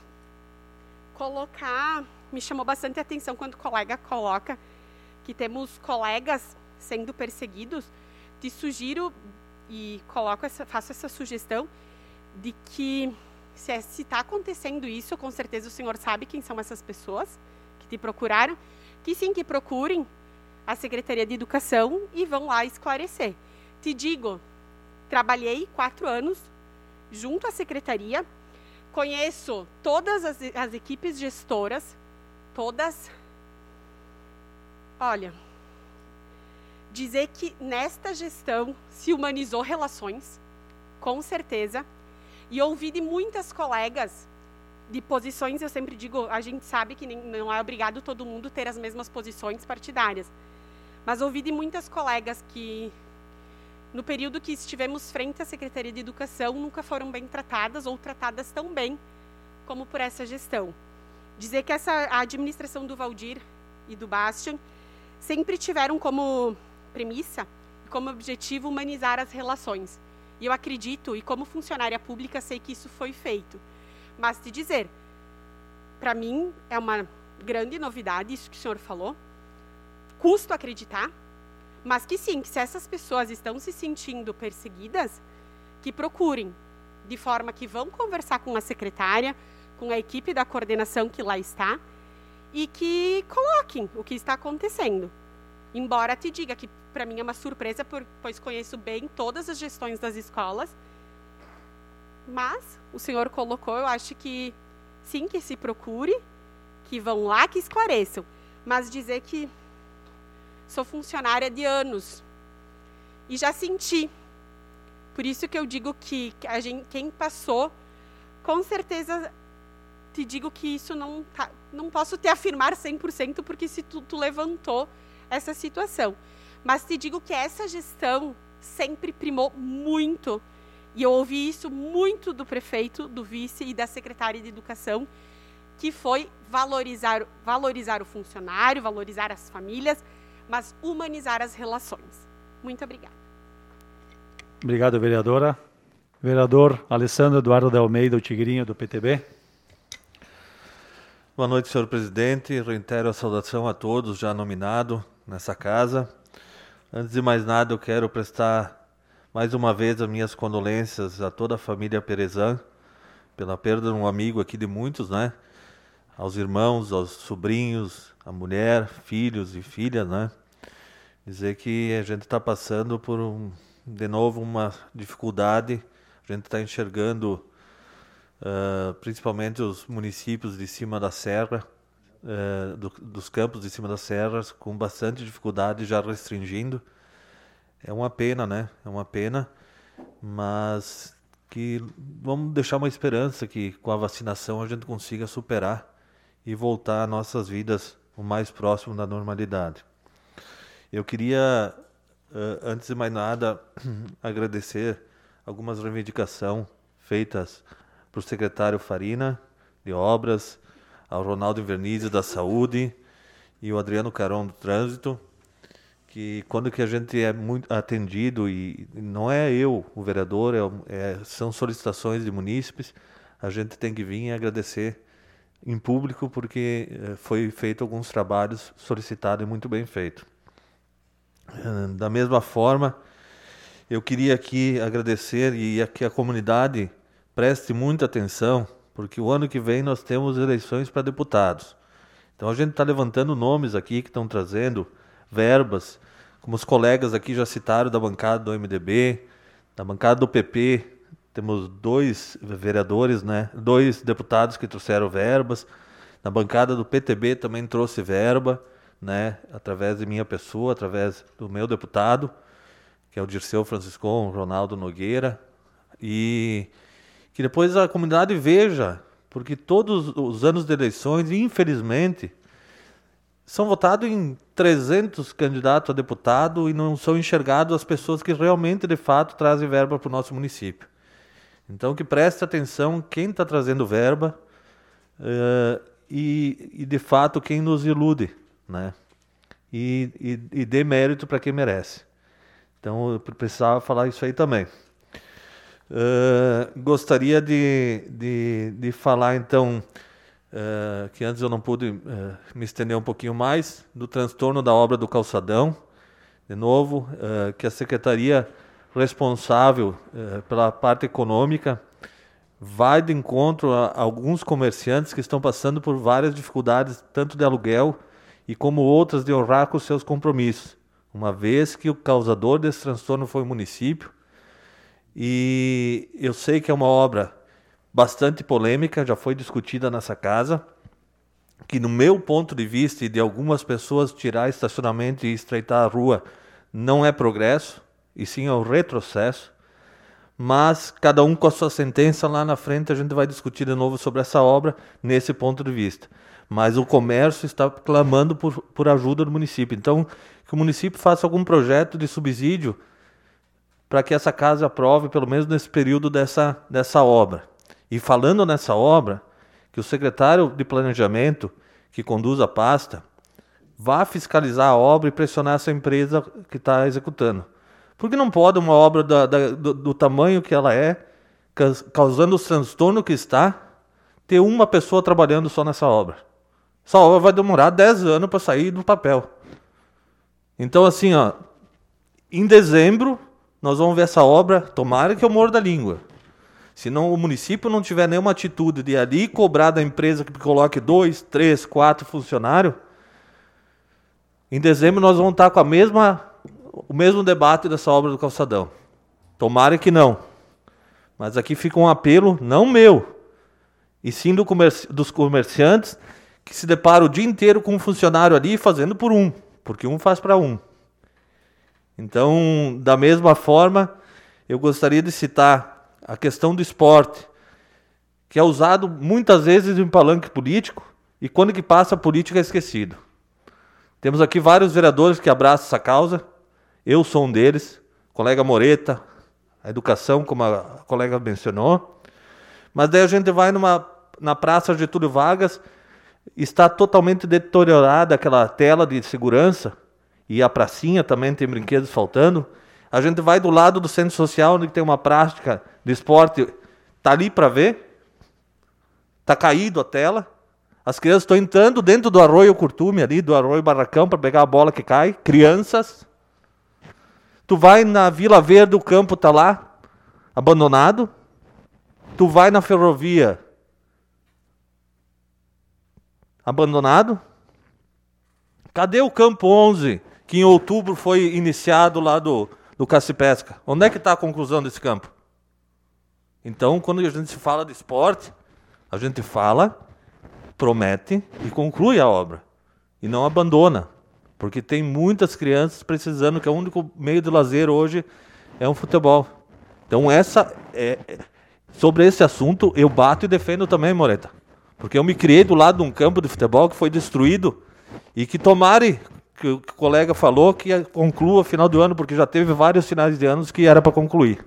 Colocar, me chamou bastante atenção quando o colega coloca que temos colegas sendo perseguidos. Te sugiro e coloco essa, faço essa sugestão de que, se é, está acontecendo isso, com certeza o senhor sabe quem são essas pessoas que te procuraram, que sim, que procurem a Secretaria de Educação e vão lá esclarecer. Te digo, trabalhei quatro anos junto à Secretaria, conheço todas as, as equipes gestoras, todas. Olha, dizer que nesta gestão se humanizou relações, com certeza, e ouvi de muitas colegas de posições, eu sempre digo, a gente sabe que nem, não é obrigado todo mundo ter as mesmas posições partidárias, mas ouvi de muitas colegas que, no período que estivemos frente à Secretaria de Educação, nunca foram bem tratadas ou tratadas tão bem como por essa gestão. Dizer que essa, a administração do Valdir e do Bastian sempre tiveram como premissa e como objetivo humanizar as relações. E eu acredito, e como funcionária pública, sei que isso foi feito. Mas te dizer, para mim é uma grande novidade isso que o senhor falou, custo acreditar, mas que sim, que se essas pessoas estão se sentindo perseguidas, que procurem, de forma que vão conversar com a secretária, com a equipe da coordenação que lá está, e que coloquem o que está acontecendo. Embora te diga que para mim é uma surpresa, por, pois conheço bem todas as gestões das escolas, mas o senhor colocou, eu acho que sim, que se procure, que vão lá, que esclareçam, mas dizer que sou funcionária de anos e já senti. Por isso que eu digo que a gente, quem passou, com certeza te digo que isso não, tá, não posso te afirmar cem por cento, porque se tu, tu levantou essa situação. Mas te digo que essa gestão sempre primou muito, e eu ouvi isso muito do prefeito, do vice e da secretária de Educação, que foi valorizar, valorizar o funcionário, valorizar as famílias, mas humanizar as relações. Muito obrigada. Obrigado, vereadora. Vereador Alessandro Eduardo de Almeida, o Tigrinho, do P T B. Boa noite, senhor presidente. Reitero a saudação a todos já nominados nessa casa. Antes de mais nada, eu quero prestar mais uma vez as minhas condolências a toda a família Perezan pela perda de um amigo aqui de muitos, né? Aos irmãos, aos sobrinhos, a mulher, filhos e filhas, né? Dizer que a gente está passando por, um, de novo, uma dificuldade. A gente está enxergando, uh, principalmente os municípios de cima da serra, uh, do, dos campos de cima das serras, com bastante dificuldade, já restringindo. É uma pena, né? É uma pena, mas que vamos deixar uma esperança que com a vacinação a gente consiga superar e voltar às nossas vidas o mais próximo da normalidade. Eu queria, antes de mais nada, agradecer algumas reivindicações feitas para o secretário Farina, de Obras, ao Ronaldo Invernizzi, da Saúde, e o Adriano Caron, do Trânsito, que quando que a gente é muito atendido, e não é eu, o vereador, é, é, são solicitações de munícipes, a gente tem que vir e agradecer em público, porque é, foi feito alguns trabalhos solicitados e muito bem feito. Da mesma forma, eu queria aqui agradecer e que a comunidade preste muita atenção, porque o ano que vem nós temos eleições para deputados. Então a gente está levantando nomes aqui que estão trazendo verbas, como os colegas aqui já citaram da bancada do M D B, da bancada do P P, temos dois vereadores, né, dois deputados que trouxeram verbas, na bancada do P T B também trouxe verba, né, através de minha pessoa, através do meu deputado, que é o Dirceu Franciscon, Ronaldo Nogueira, e que depois a comunidade veja, porque todos os anos de eleições, infelizmente, são votados em trezentos candidatos a deputado e não são enxergados as pessoas que realmente, de fato, trazem verba para o nosso município. Então, que preste atenção quem está trazendo verba uh, e, e, de fato, quem nos ilude, né? E, e, e dê mérito para quem merece. Então, eu precisava falar isso aí também. Uh, gostaria de, de, de falar, então, uh, que antes eu não pude uh, me estender um pouquinho mais, do transtorno da obra do calçadão. De novo, uh, que a secretaria responsável uh, pela parte econômica vai de encontro a alguns comerciantes que estão passando por várias dificuldades, tanto de aluguel e como outras de honrar com seus compromissos, uma vez que o causador desse transtorno foi o município. E eu sei que é uma obra bastante polêmica, já foi discutida nessa casa, que no meu ponto de vista e de algumas pessoas, tirar estacionamento e estreitar a rua não é progresso, e sim é um retrocesso, mas cada um com a sua sentença, lá na frente a gente vai discutir de novo sobre essa obra nesse ponto de vista. Mas o comércio está clamando por, por ajuda do município. Então, que o município faça algum projeto de subsídio para que essa casa aprove, pelo menos nesse período dessa, dessa obra. E falando nessa obra, que o secretário de Planejamento, que conduz a pasta, vá fiscalizar a obra e pressionar essa empresa que está executando. Porque não pode uma obra da, da, do, do tamanho que ela é, causando o transtorno que está, ter uma pessoa trabalhando só nessa obra. Essa obra vai demorar dez anos para sair do papel. Então, assim, ó, em dezembro, nós vamos ver essa obra, tomara que eu morda a língua. Se não, o município não tiver nenhuma atitude de ali cobrar da empresa que coloque dois, três, quatro funcionários, em dezembro nós vamos estar com a mesma, o mesmo debate dessa obra do calçadão. Tomara que não. Mas aqui fica um apelo, não meu, e sim do comerci- dos comerciantes, que se deparam o dia inteiro com um funcionário ali fazendo por um, porque um faz para um. Então, da mesma forma, eu gostaria de citar a questão do esporte, que é usado muitas vezes em palanque político, e quando que passa a política é esquecido. Temos aqui vários vereadores que abraçam essa causa, eu sou um deles, colega Moreta, a educação, como a colega mencionou, mas daí a gente vai numa, na Praça Getúlio Vargas, está totalmente deteriorada aquela tela de segurança, e a pracinha também tem brinquedos faltando. A gente vai do lado do centro social, onde tem uma prática de esporte, está ali para ver, está caído a tela, as crianças estão entrando dentro do Arroio Curtume, ali, do Arroio Barracão, para pegar a bola que cai, crianças. Tu vai na Vila Verde, o campo está lá, abandonado. Tu vai na ferrovia, abandonado. Cadê o campo onze, que em outubro foi iniciado lá do, do Cacipesca? Onde é que está a conclusão desse campo? Então, quando a gente fala de esporte, a gente fala, promete e conclui a obra. E não abandona. Porque tem muitas crianças precisando, que é o único meio de lazer hoje é um futebol. Então, essa é, sobre esse assunto, eu bato e defendo também, Moreta. Porque eu me criei do lado de um campo de futebol que foi destruído e que tomare, que o colega falou, que conclua final do ano, porque já teve vários finais de anos que era para concluir.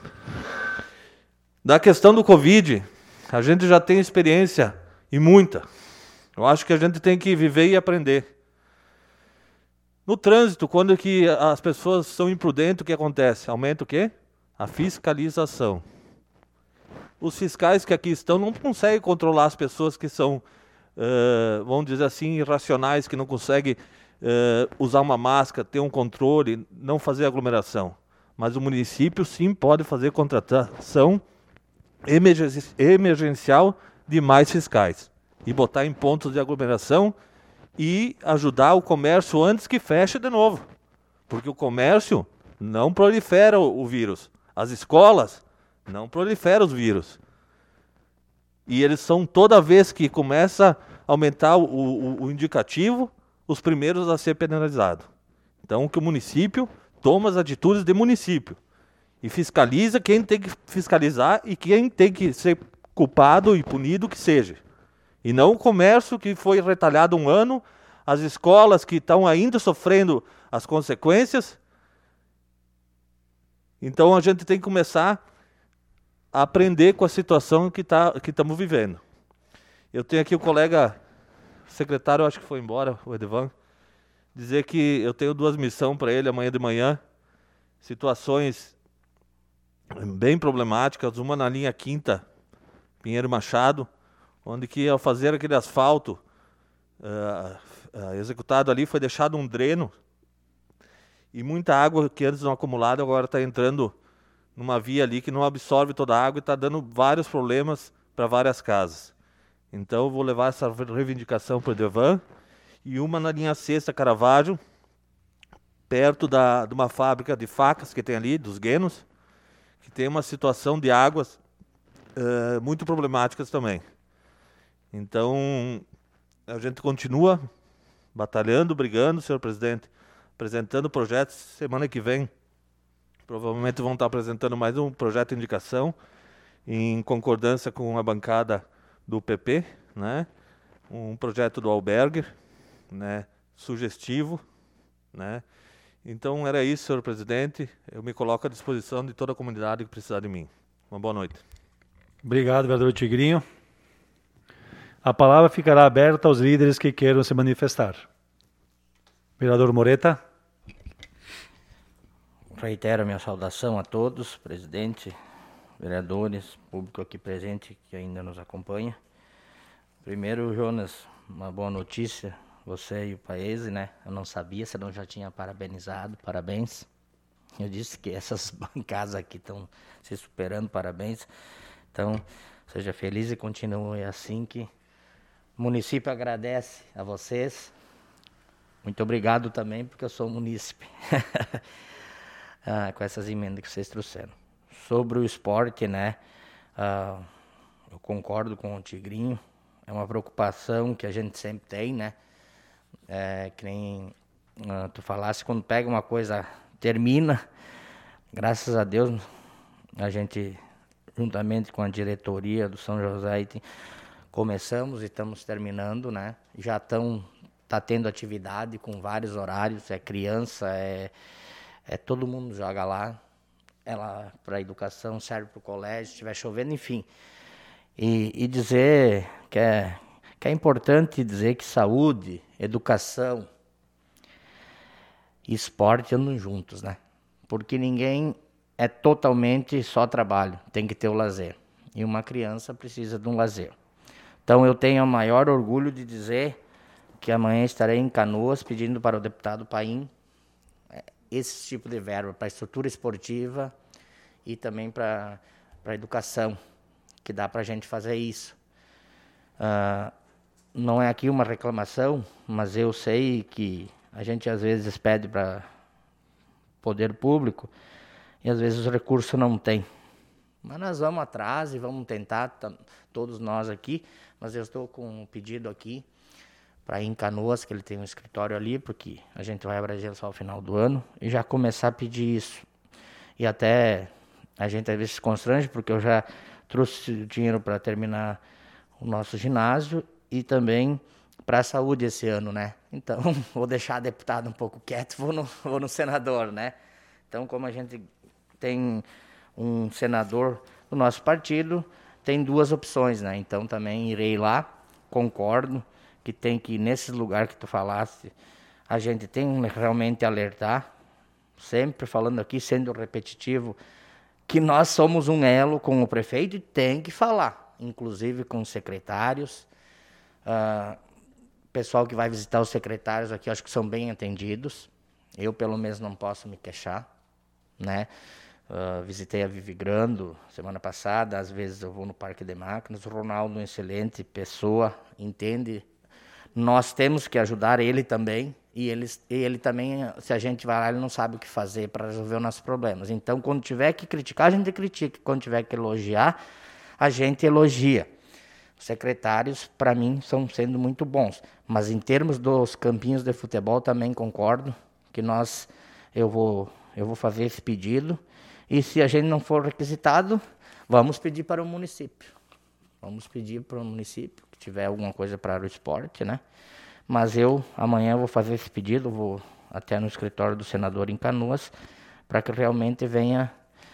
Da questão do Covid, a gente já tem experiência, e muita. Eu acho que a gente tem que viver e aprender. No trânsito, quando que as pessoas são imprudentes, o que acontece? Aumenta o quê? A fiscalização. Os fiscais que aqui estão não conseguem controlar as pessoas que são, uh, vamos dizer assim, irracionais, que não conseguem uh, usar uma máscara, ter um controle, não fazer aglomeração. Mas o município sim pode fazer contratação emergencial de mais fiscais e botar em pontos de aglomeração e ajudar o comércio antes que feche de novo. Porque o comércio não prolifera o, o vírus. As escolas não proliferam os vírus. E eles são, toda vez que começa a aumentar o, o, o indicativo, os primeiros a ser penalizados. Então, que o município toma as atitudes de município e fiscaliza quem tem que fiscalizar e quem tem que ser culpado e punido que seja. E não o comércio que foi retalhado um ano, as escolas que estão ainda sofrendo as consequências. Então a gente tem que começar a aprender com a situação que tá, que estamos vivendo. Eu tenho aqui o colega secretário, acho que foi embora, o Edvan, dizer que eu tenho duas missões para ele amanhã de manhã, situações bem problemáticas, uma na linha quinta, Pinheiro Machado, onde que ao fazer aquele asfalto uh, uh, executado ali, foi deixado um dreno, e muita água que antes não acumulada agora está entrando numa via ali que não absorve toda a água e está dando vários problemas para várias casas. Então eu vou levar essa reivindicação para o Edvan, e uma na linha sexta Caravaggio, perto da, de uma fábrica de facas que tem ali, dos Guenos, que tem uma situação de águas uh, muito problemáticas também. Então, a gente continua batalhando, brigando, senhor presidente, apresentando projetos. Semana que vem, provavelmente vão estar apresentando mais um projeto de indicação, em concordância com a bancada do P P, né? Um projeto do Alberger, né? Sugestivo, né? Então era isso, senhor presidente. Eu me coloco à disposição de toda a comunidade que precisar de mim. Uma boa noite. Obrigado, vereador Tigrinho. A palavra ficará aberta aos líderes que queiram se manifestar. Vereador Moreta. Reitero a minha saudação a todos, presidente, vereadores, público aqui presente que ainda nos acompanha. Primeiro, Jonas, uma boa notícia, você e o Paese, né? Eu não sabia, senão já tinha parabenizado, parabéns. Eu disse que essas bancadas aqui estão se superando, parabéns. Então, seja feliz e continue assim, que o município agradece a vocês. Muito obrigado também, porque eu sou munícipe, ah, com essas emendas que vocês trouxeram. Sobre o esporte, né, ah, eu concordo com o Tigrinho, é uma preocupação que a gente sempre tem, né, é, que nem ah, tu falasse, quando pega uma coisa, termina, graças a Deus, a gente, juntamente com a diretoria do São José, começamos e estamos terminando, né, já estão, tá tendo atividade com vários horários, é criança, é, é todo mundo joga lá, ela para a educação, serve para o colégio, se estiver chovendo, enfim. E, e dizer que é, que é importante dizer que saúde, educação e esporte andam juntos, né? Porque ninguém é totalmente só trabalho, tem que ter o lazer. E uma criança precisa de um lazer. Então eu tenho o maior orgulho de dizer que amanhã estarei em Canoas pedindo para o deputado Paim esse tipo de verba para a estrutura esportiva e também para a educação, que dá para a gente fazer isso. Uh, não é aqui uma reclamação, mas eu sei que a gente às vezes pede para poder público e às vezes os recursos não tem. Mas nós vamos atrás e vamos tentar, todos nós aqui, mas eu estou com um pedido aqui para ir em Canoas, que ele tem um escritório ali, porque a gente vai abranger só ao final do ano, e já começar a pedir isso. E até a gente às vezes se constrange, porque eu já trouxe dinheiro para terminar o nosso ginásio e também para a saúde esse ano, né? Então, vou deixar a deputada um pouco quieto, vou no, vou no senador, né? Então, como a gente tem um senador do nosso partido, tem duas opções, né? Então, também irei lá, concordo, que tem que, nesse lugar que tu falaste, a gente tem que realmente alertar, sempre falando aqui, sendo repetitivo, que nós somos um elo com o prefeito e tem que falar, inclusive com os secretários. Uh, pessoal que vai visitar os secretários aqui, acho que são bem atendidos. Eu, pelo menos, não posso me queixar, né? Uh, visitei a Vivigrando semana passada, às vezes eu vou no Parque de Máquinas. O Ronaldo, um excelente pessoa, entende. Nós temos que ajudar ele também, e ele, ele também, se a gente vai lá, ele não sabe o que fazer para resolver os nossos problemas. Então, quando tiver que criticar, a gente critica. Quando tiver que elogiar, a gente elogia. Os secretários, para mim, estão sendo muito bons. Mas em termos dos campinhos de futebol, também concordo que nós, eu vou, eu vou fazer esse pedido. E se a gente não for requisitado, vamos pedir para o município. Vamos pedir para o município, que tiver alguma coisa para o esporte, né? Mas eu, amanhã, vou fazer esse pedido, vou até no escritório do senador em Canoas, para que realmente venha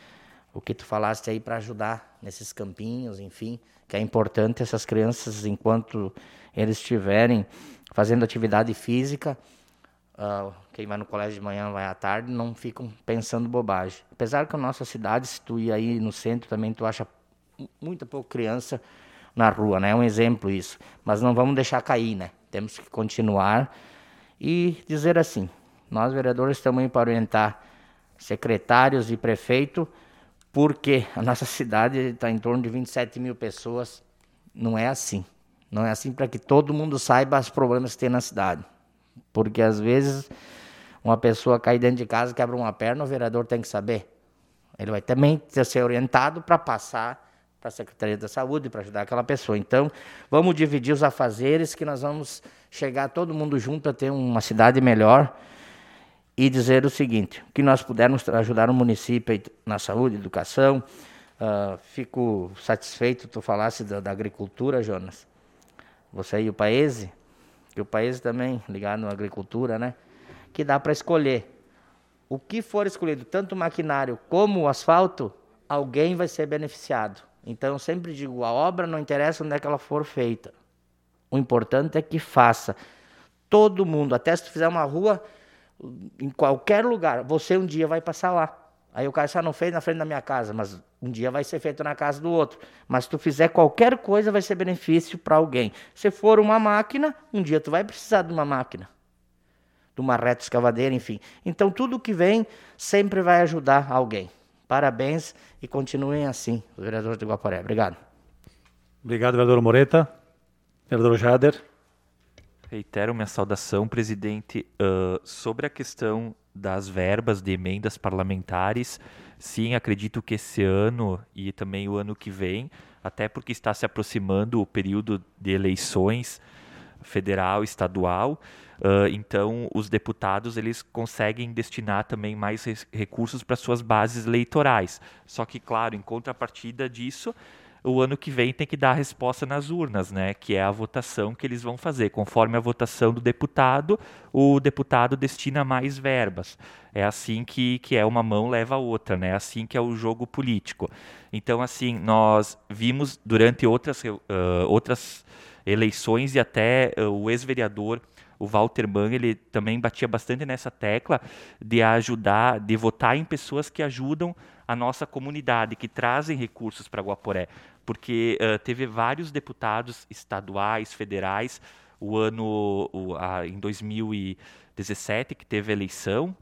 o que tu falaste aí para ajudar nesses campinhos, enfim, que é importante essas crianças, enquanto eles estiverem fazendo atividade física, uh, quem vai no colégio de manhã vai à tarde, não ficam pensando bobagem. Apesar que a nossa cidade, se tu ir aí no centro também, tu acha muita pouca criança na rua, né? É um exemplo isso. Mas não vamos deixar cair, né? Temos que continuar e dizer assim, nós vereadores estamos aí para orientar secretários e prefeito, porque a nossa cidade está em torno de vinte e sete mil pessoas. Não é assim. Não é assim para que todo mundo saiba os problemas que tem na cidade. Porque às vezes uma pessoa cai dentro de casa, quebra uma perna, o vereador tem que saber. Ele vai também ter ser orientado para passar para a Secretaria da Saúde, para ajudar aquela pessoa. Então, vamos dividir os afazeres, que nós vamos chegar todo mundo junto a ter uma cidade melhor e dizer o seguinte, que nós pudermos ajudar o município na saúde, educação. Uh, fico satisfeito, tu falasse da, da agricultura, Jonas. Você e o Paese, que o Paese também ligado à agricultura, né? Que dá para escolher. O que for escolhido, tanto o maquinário como o asfalto, alguém vai ser beneficiado. Então, eu sempre digo, a obra não interessa onde é que ela for feita. O importante é que faça. Todo mundo, até se tu fizer uma rua, em qualquer lugar, você um dia vai passar lá. Aí o cara só não fez na frente da minha casa, mas um dia vai ser feito na casa do outro. Mas se tu fizer qualquer coisa, vai ser benefício para alguém. Se for uma máquina, um dia tu vai precisar de uma máquina. De uma reta escavadeira, enfim. Então, tudo que vem sempre vai ajudar alguém. Parabéns e continuem assim, os vereadores de Guaporé. Obrigado. Obrigado, vereador Moreta. Vereador Jader. Reitero minha saudação, presidente. Uh, sobre a questão das verbas de emendas parlamentares, sim, acredito que esse ano e também o ano que vem, até porque está se aproximando o período de eleições federal e estadual, uh, então os deputados eles conseguem destinar também mais recursos para suas bases eleitorais. Só que, claro, em contrapartida disso, o ano que vem tem que dar a resposta nas urnas, né? Que é a votação que eles vão fazer. Conforme a votação do deputado, o deputado destina mais verbas. É assim que, que é uma mão leva a outra, né? É assim que é o jogo político. Então, assim, nós vimos durante outras, uh, outras eleições e até uh, o ex-vereador, o Walter Mann, ele também batia bastante nessa tecla de ajudar, de votar em pessoas que ajudam a nossa comunidade, que trazem recursos para Guaporé, porque uh, teve vários deputados estaduais, federais, o ano o, a, em dois mil e dezessete, que teve a eleição,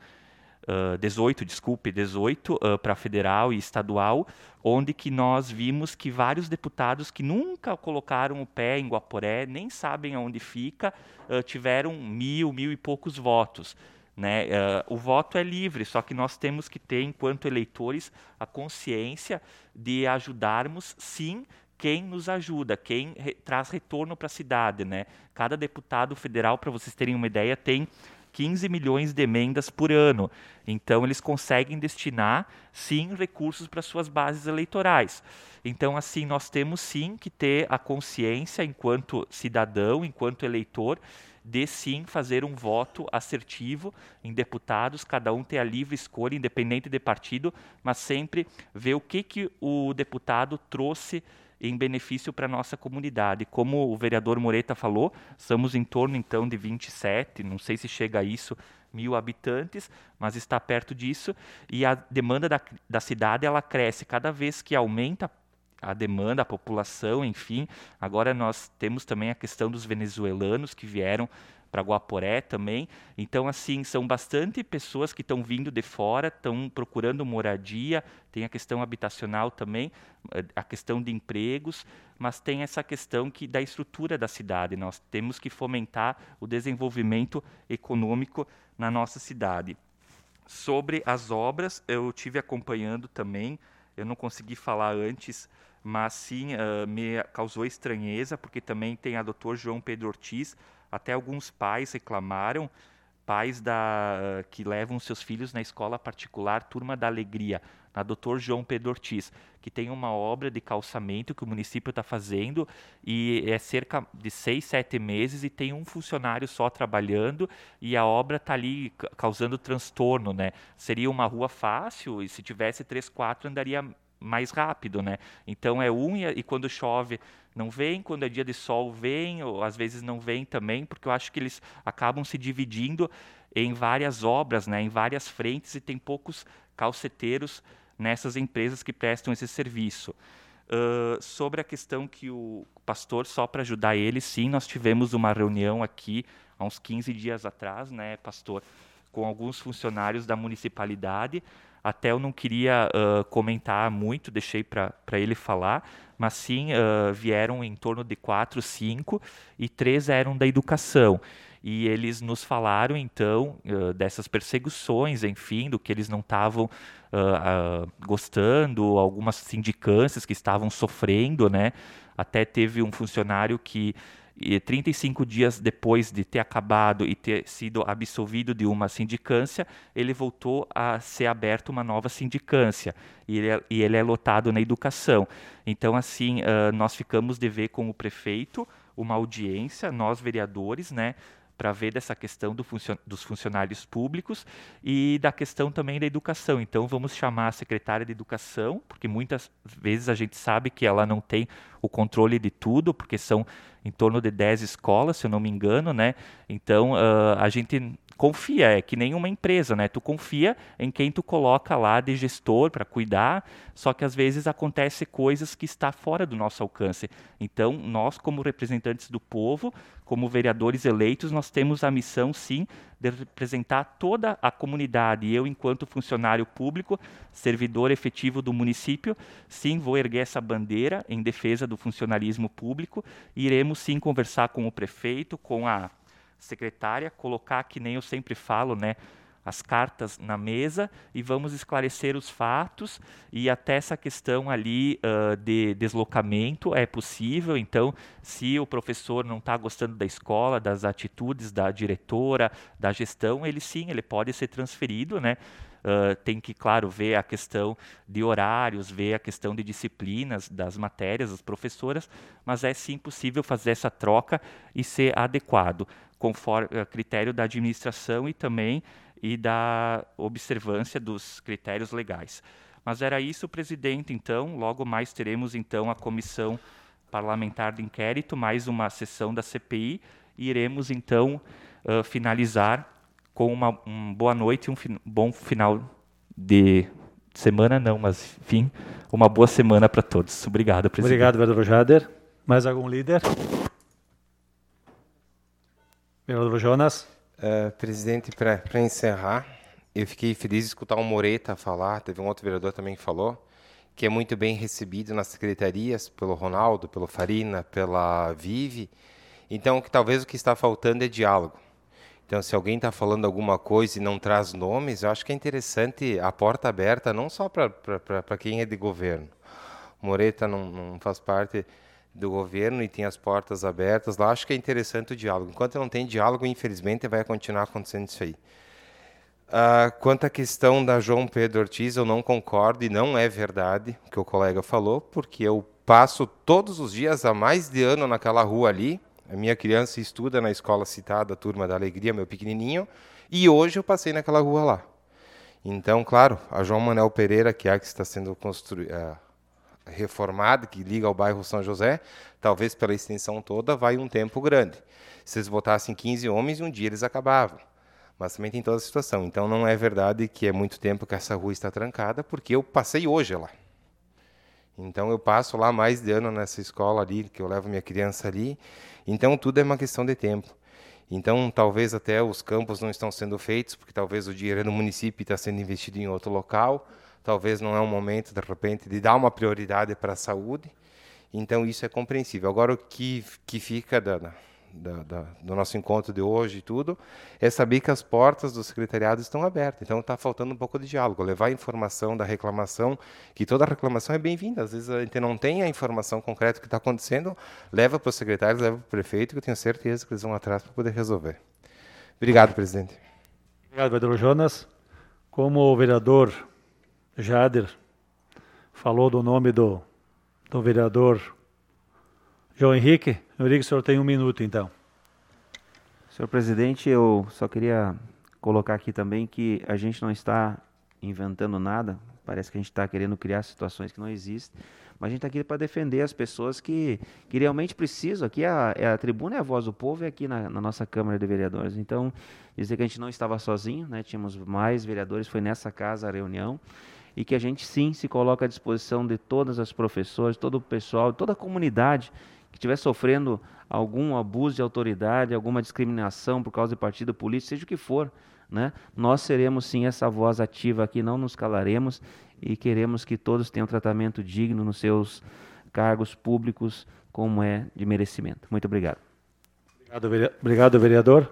uh, dezoito, desculpe, dezoito, uh, para federal e estadual, onde que nós vimos que vários deputados que nunca colocaram o pé em Guaporé, nem sabem aonde fica, uh, tiveram mil, mil e poucos votos. Né? Uh, o voto é livre, só que nós temos que ter, enquanto eleitores, a consciência de ajudarmos, sim, quem nos ajuda, quem re traz retorno para a cidade. Né? Cada deputado federal, para vocês terem uma ideia, tem quinze milhões de emendas por ano. Então, eles conseguem destinar, sim, recursos para suas bases eleitorais. Então, assim, nós temos, sim, que ter a consciência, enquanto cidadão, enquanto eleitor, de sim fazer um voto assertivo em deputados, cada um ter a livre escolha, independente de partido, mas sempre ver o que, que o deputado trouxe em benefício para a nossa comunidade. Como o vereador Moreta falou, estamos em torno então de vinte e sete, não sei se chega a isso, mil habitantes, mas está perto disso, e a demanda da, da cidade ela cresce cada vez que aumenta a demanda, a população, enfim. Agora nós temos também a questão dos venezuelanos que vieram para Guaporé também. Então, assim, são bastante pessoas que estão vindo de fora, estão procurando moradia, tem a questão habitacional também, a questão de empregos, mas tem essa questão que, da estrutura da cidade. Nós temos que fomentar o desenvolvimento econômico na nossa cidade. Sobre as obras, eu tive acompanhando também, eu não consegui falar antes, mas sim uh, me causou estranheza, porque também tem a doutor João Pedro Ortiz, até alguns pais reclamaram, pais da, uh, que levam seus filhos na escola particular Turma da Alegria. na doutor João Pedro Ortiz, que tem uma obra de calçamento que o município está fazendo e é cerca de seis, sete meses e tem um funcionário só trabalhando e a obra está ali causando transtorno, né? Seria uma rua fácil e se tivesse três, quatro andaria mais rápido, né? Então é um e, e quando chove não vem, quando é dia de sol vem, ou às vezes não vem também, porque eu acho que eles acabam se dividindo em várias obras, né? Em várias frentes e tem poucos calceteiros nessas empresas que prestam esse serviço. Uh, sobre a questão que o pastor, só para ajudar ele, sim, nós tivemos uma reunião aqui há uns quinze dias atrás, né, pastor, com alguns funcionários da municipalidade. Até eu não queria uh, comentar muito, deixei para ele falar, mas sim uh, vieram em torno de quatro, cinco e três eram da educação. E eles nos falaram, então, uh, dessas perseguições, enfim, do que eles não estavam uh, uh, gostando, algumas sindicâncias que estavam sofrendo, né? Até teve um funcionário que, e trinta e cinco dias depois de ter acabado e ter sido absolvido de uma sindicância, ele voltou a ser aberto uma nova sindicância, e ele é, e ele é lotado na educação. Então, assim, uh, nós ficamos de ver com o prefeito uma audiência, nós vereadores, né, para ver dessa questão do funcion dos funcionários públicos e da questão também da educação. Então, vamos chamar a secretária de educação, porque muitas vezes a gente sabe que ela não tem o controle de tudo, porque são em torno de dez escolas, se eu não me engano, né? Então, uh, a gente confia, é que nem uma empresa, né? Tu confia em quem tu coloca lá de gestor para cuidar, só que às vezes acontece coisas que está fora do nosso alcance. Então, nós como representantes do povo, como vereadores eleitos, nós temos a missão, sim, de representar toda a comunidade. E eu, enquanto funcionário público, servidor efetivo do município, sim, vou erguer essa bandeira em defesa do funcionalismo público e iremos, sim, conversar com o prefeito, com a secretária, colocar, que nem eu sempre falo, né, as cartas na mesa e vamos esclarecer os fatos e até essa questão ali uh, de deslocamento é possível. Então, se o professor não está gostando da escola, das atitudes da diretora, da gestão, ele sim, ele pode ser transferido, né? Uh, tem que, claro, ver a questão de horários, ver a questão de disciplinas das matérias, das professoras, mas é sim possível fazer essa troca e ser adequado, conforme a critério da administração e também e da observância dos critérios legais. Mas era isso, presidente, então, logo mais teremos então a comissão parlamentar de inquérito, mais uma sessão da C P I, e iremos então uh, finalizar com uma um boa noite e um fin bom final de semana, não, mas enfim, uma boa semana para todos. Obrigado, presidente. Obrigado, vereador Jader. Mais algum líder? Vereador Jonas. Uh, presidente, para encerrar, eu fiquei feliz de escutar o Moreta falar, teve um outro vereador também que falou, que é muito bem recebido nas secretarias, pelo Ronaldo, pelo Farina, pela Vive. Então, que talvez o que está faltando é diálogo. Então, se alguém está falando alguma coisa e não traz nomes, eu acho que é interessante a porta aberta, não só para quem é de governo. O Moreta não, não faz parte do governo e tem as portas abertas lá. Acho que é interessante o diálogo. Enquanto não tem diálogo, infelizmente, vai continuar acontecendo isso aí. Uh, quanto à questão da João Pedro Ortiz, eu não concordo e não é verdade o que o colega falou, porque eu passo todos os dias há mais de ano naquela rua ali. A minha criança estuda na escola citada, a Turma da Alegria, meu pequenininho, e hoje eu passei naquela rua lá. Então, claro, a João Manuel Pereira, que é a que está sendo construída, reformada, que liga ao bairro São José, talvez pela extensão toda, vai um tempo grande. Se eles botassem quinze homens, um dia eles acabavam. Mas também tem toda a situação. Então, não é verdade que é muito tempo que essa rua está trancada, porque eu passei hoje lá. Então, eu passo lá mais de ano nessa escola ali, que eu levo minha criança ali. Então, tudo é uma questão de tempo. Então, talvez até os campos não estão sendo feitos, porque talvez o dinheiro no município está sendo investido em outro local. Talvez não é um momento, de repente, de dar uma prioridade para a saúde. Então, isso é compreensível. Agora, o que, que fica da, da, da, do nosso encontro de hoje e tudo, é saber que as portas do secretariado estão abertas. Então, está faltando um pouco de diálogo, levar a informação da reclamação, que toda reclamação é bem-vinda. Às vezes, a gente não tem a informação concreta do que está acontecendo, leva para os secretários, leva para o prefeito, que eu tenho certeza que eles vão atrás para poder resolver. Obrigado, presidente. Obrigado, vereador Jonas. Como vereador Jader falou do nome do, do vereador João Henrique. João Henrique, o senhor tem um minuto, então. Senhor presidente, eu só queria colocar aqui também que a gente não está inventando nada, parece que a gente está querendo criar situações que não existem, mas a gente está aqui para defender as pessoas que, que realmente precisam. Aqui a, a tribuna é a voz do povo, é aqui na, na nossa Câmara de Vereadores. Então, dizer que a gente não estava sozinho, né? Tínhamos mais vereadores, foi nessa casa a reunião, e que a gente sim se coloca à disposição de todas as professores, todo o pessoal, toda a comunidade que estiver sofrendo algum abuso de autoridade, alguma discriminação por causa de partido político, seja o que for, né? Nós seremos sim essa voz ativa aqui, não nos calaremos e queremos que todos tenham tratamento digno nos seus cargos públicos, como é de merecimento. Muito obrigado. Obrigado, obrigado vereador.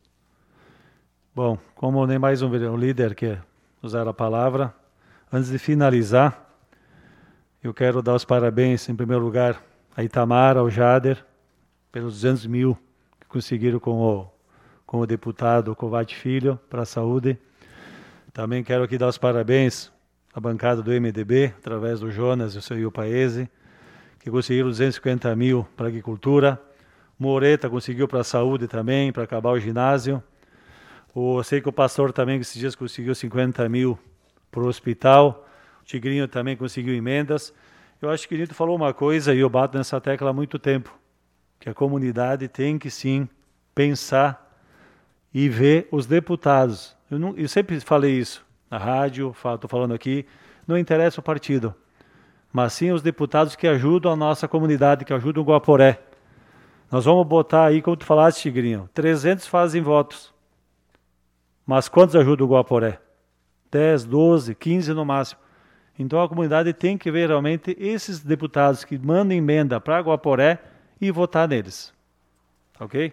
Bom, como nem mais um, um líder quer usar a palavra, antes de finalizar, eu quero dar os parabéns, em primeiro lugar, a Itamar, ao Jader, pelos duzentos mil que conseguiram com o, com o deputado Covatti Filho para a saúde. Também quero aqui dar os parabéns à bancada do M D B, através do Jonas e o seu Paese, que conseguiram duzentos e cinquenta mil para a agricultura. Moreta conseguiu para a saúde também, para acabar o ginásio. O, eu sei que o pastor também, esses dias, conseguiu cinquenta mil para o hospital. O Tigrinho também conseguiu emendas. Eu acho que o Nito falou uma coisa, e eu bato nessa tecla há muito tempo, que a comunidade tem que sim pensar e ver os deputados. Eu, não, eu sempre falei isso na rádio, estou falando aqui, não interessa o partido, mas sim os deputados que ajudam a nossa comunidade, que ajudam o Guaporé. Nós vamos botar aí, como tu falaste, Tigrinho, trezentos fazem votos. Mas quantos ajudam o Guaporé? dez, doze, quinze no máximo. Então a comunidade tem que ver realmente esses deputados que mandam emenda para Guaporé e votar neles. Ok?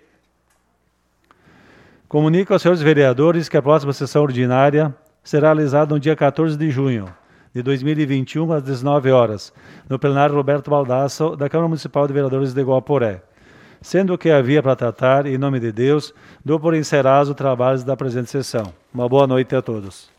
Comunico aos senhores vereadores que a próxima sessão ordinária será realizada no dia quatorze de junho de dois mil e vinte e um, às dezenove horas, no plenário Roberto Baldasso, da Câmara Municipal de Vereadores de Guaporé. Sendo que havia para tratar, em nome de Deus, dou por encerrados os trabalhos da presente sessão. Uma boa noite a todos.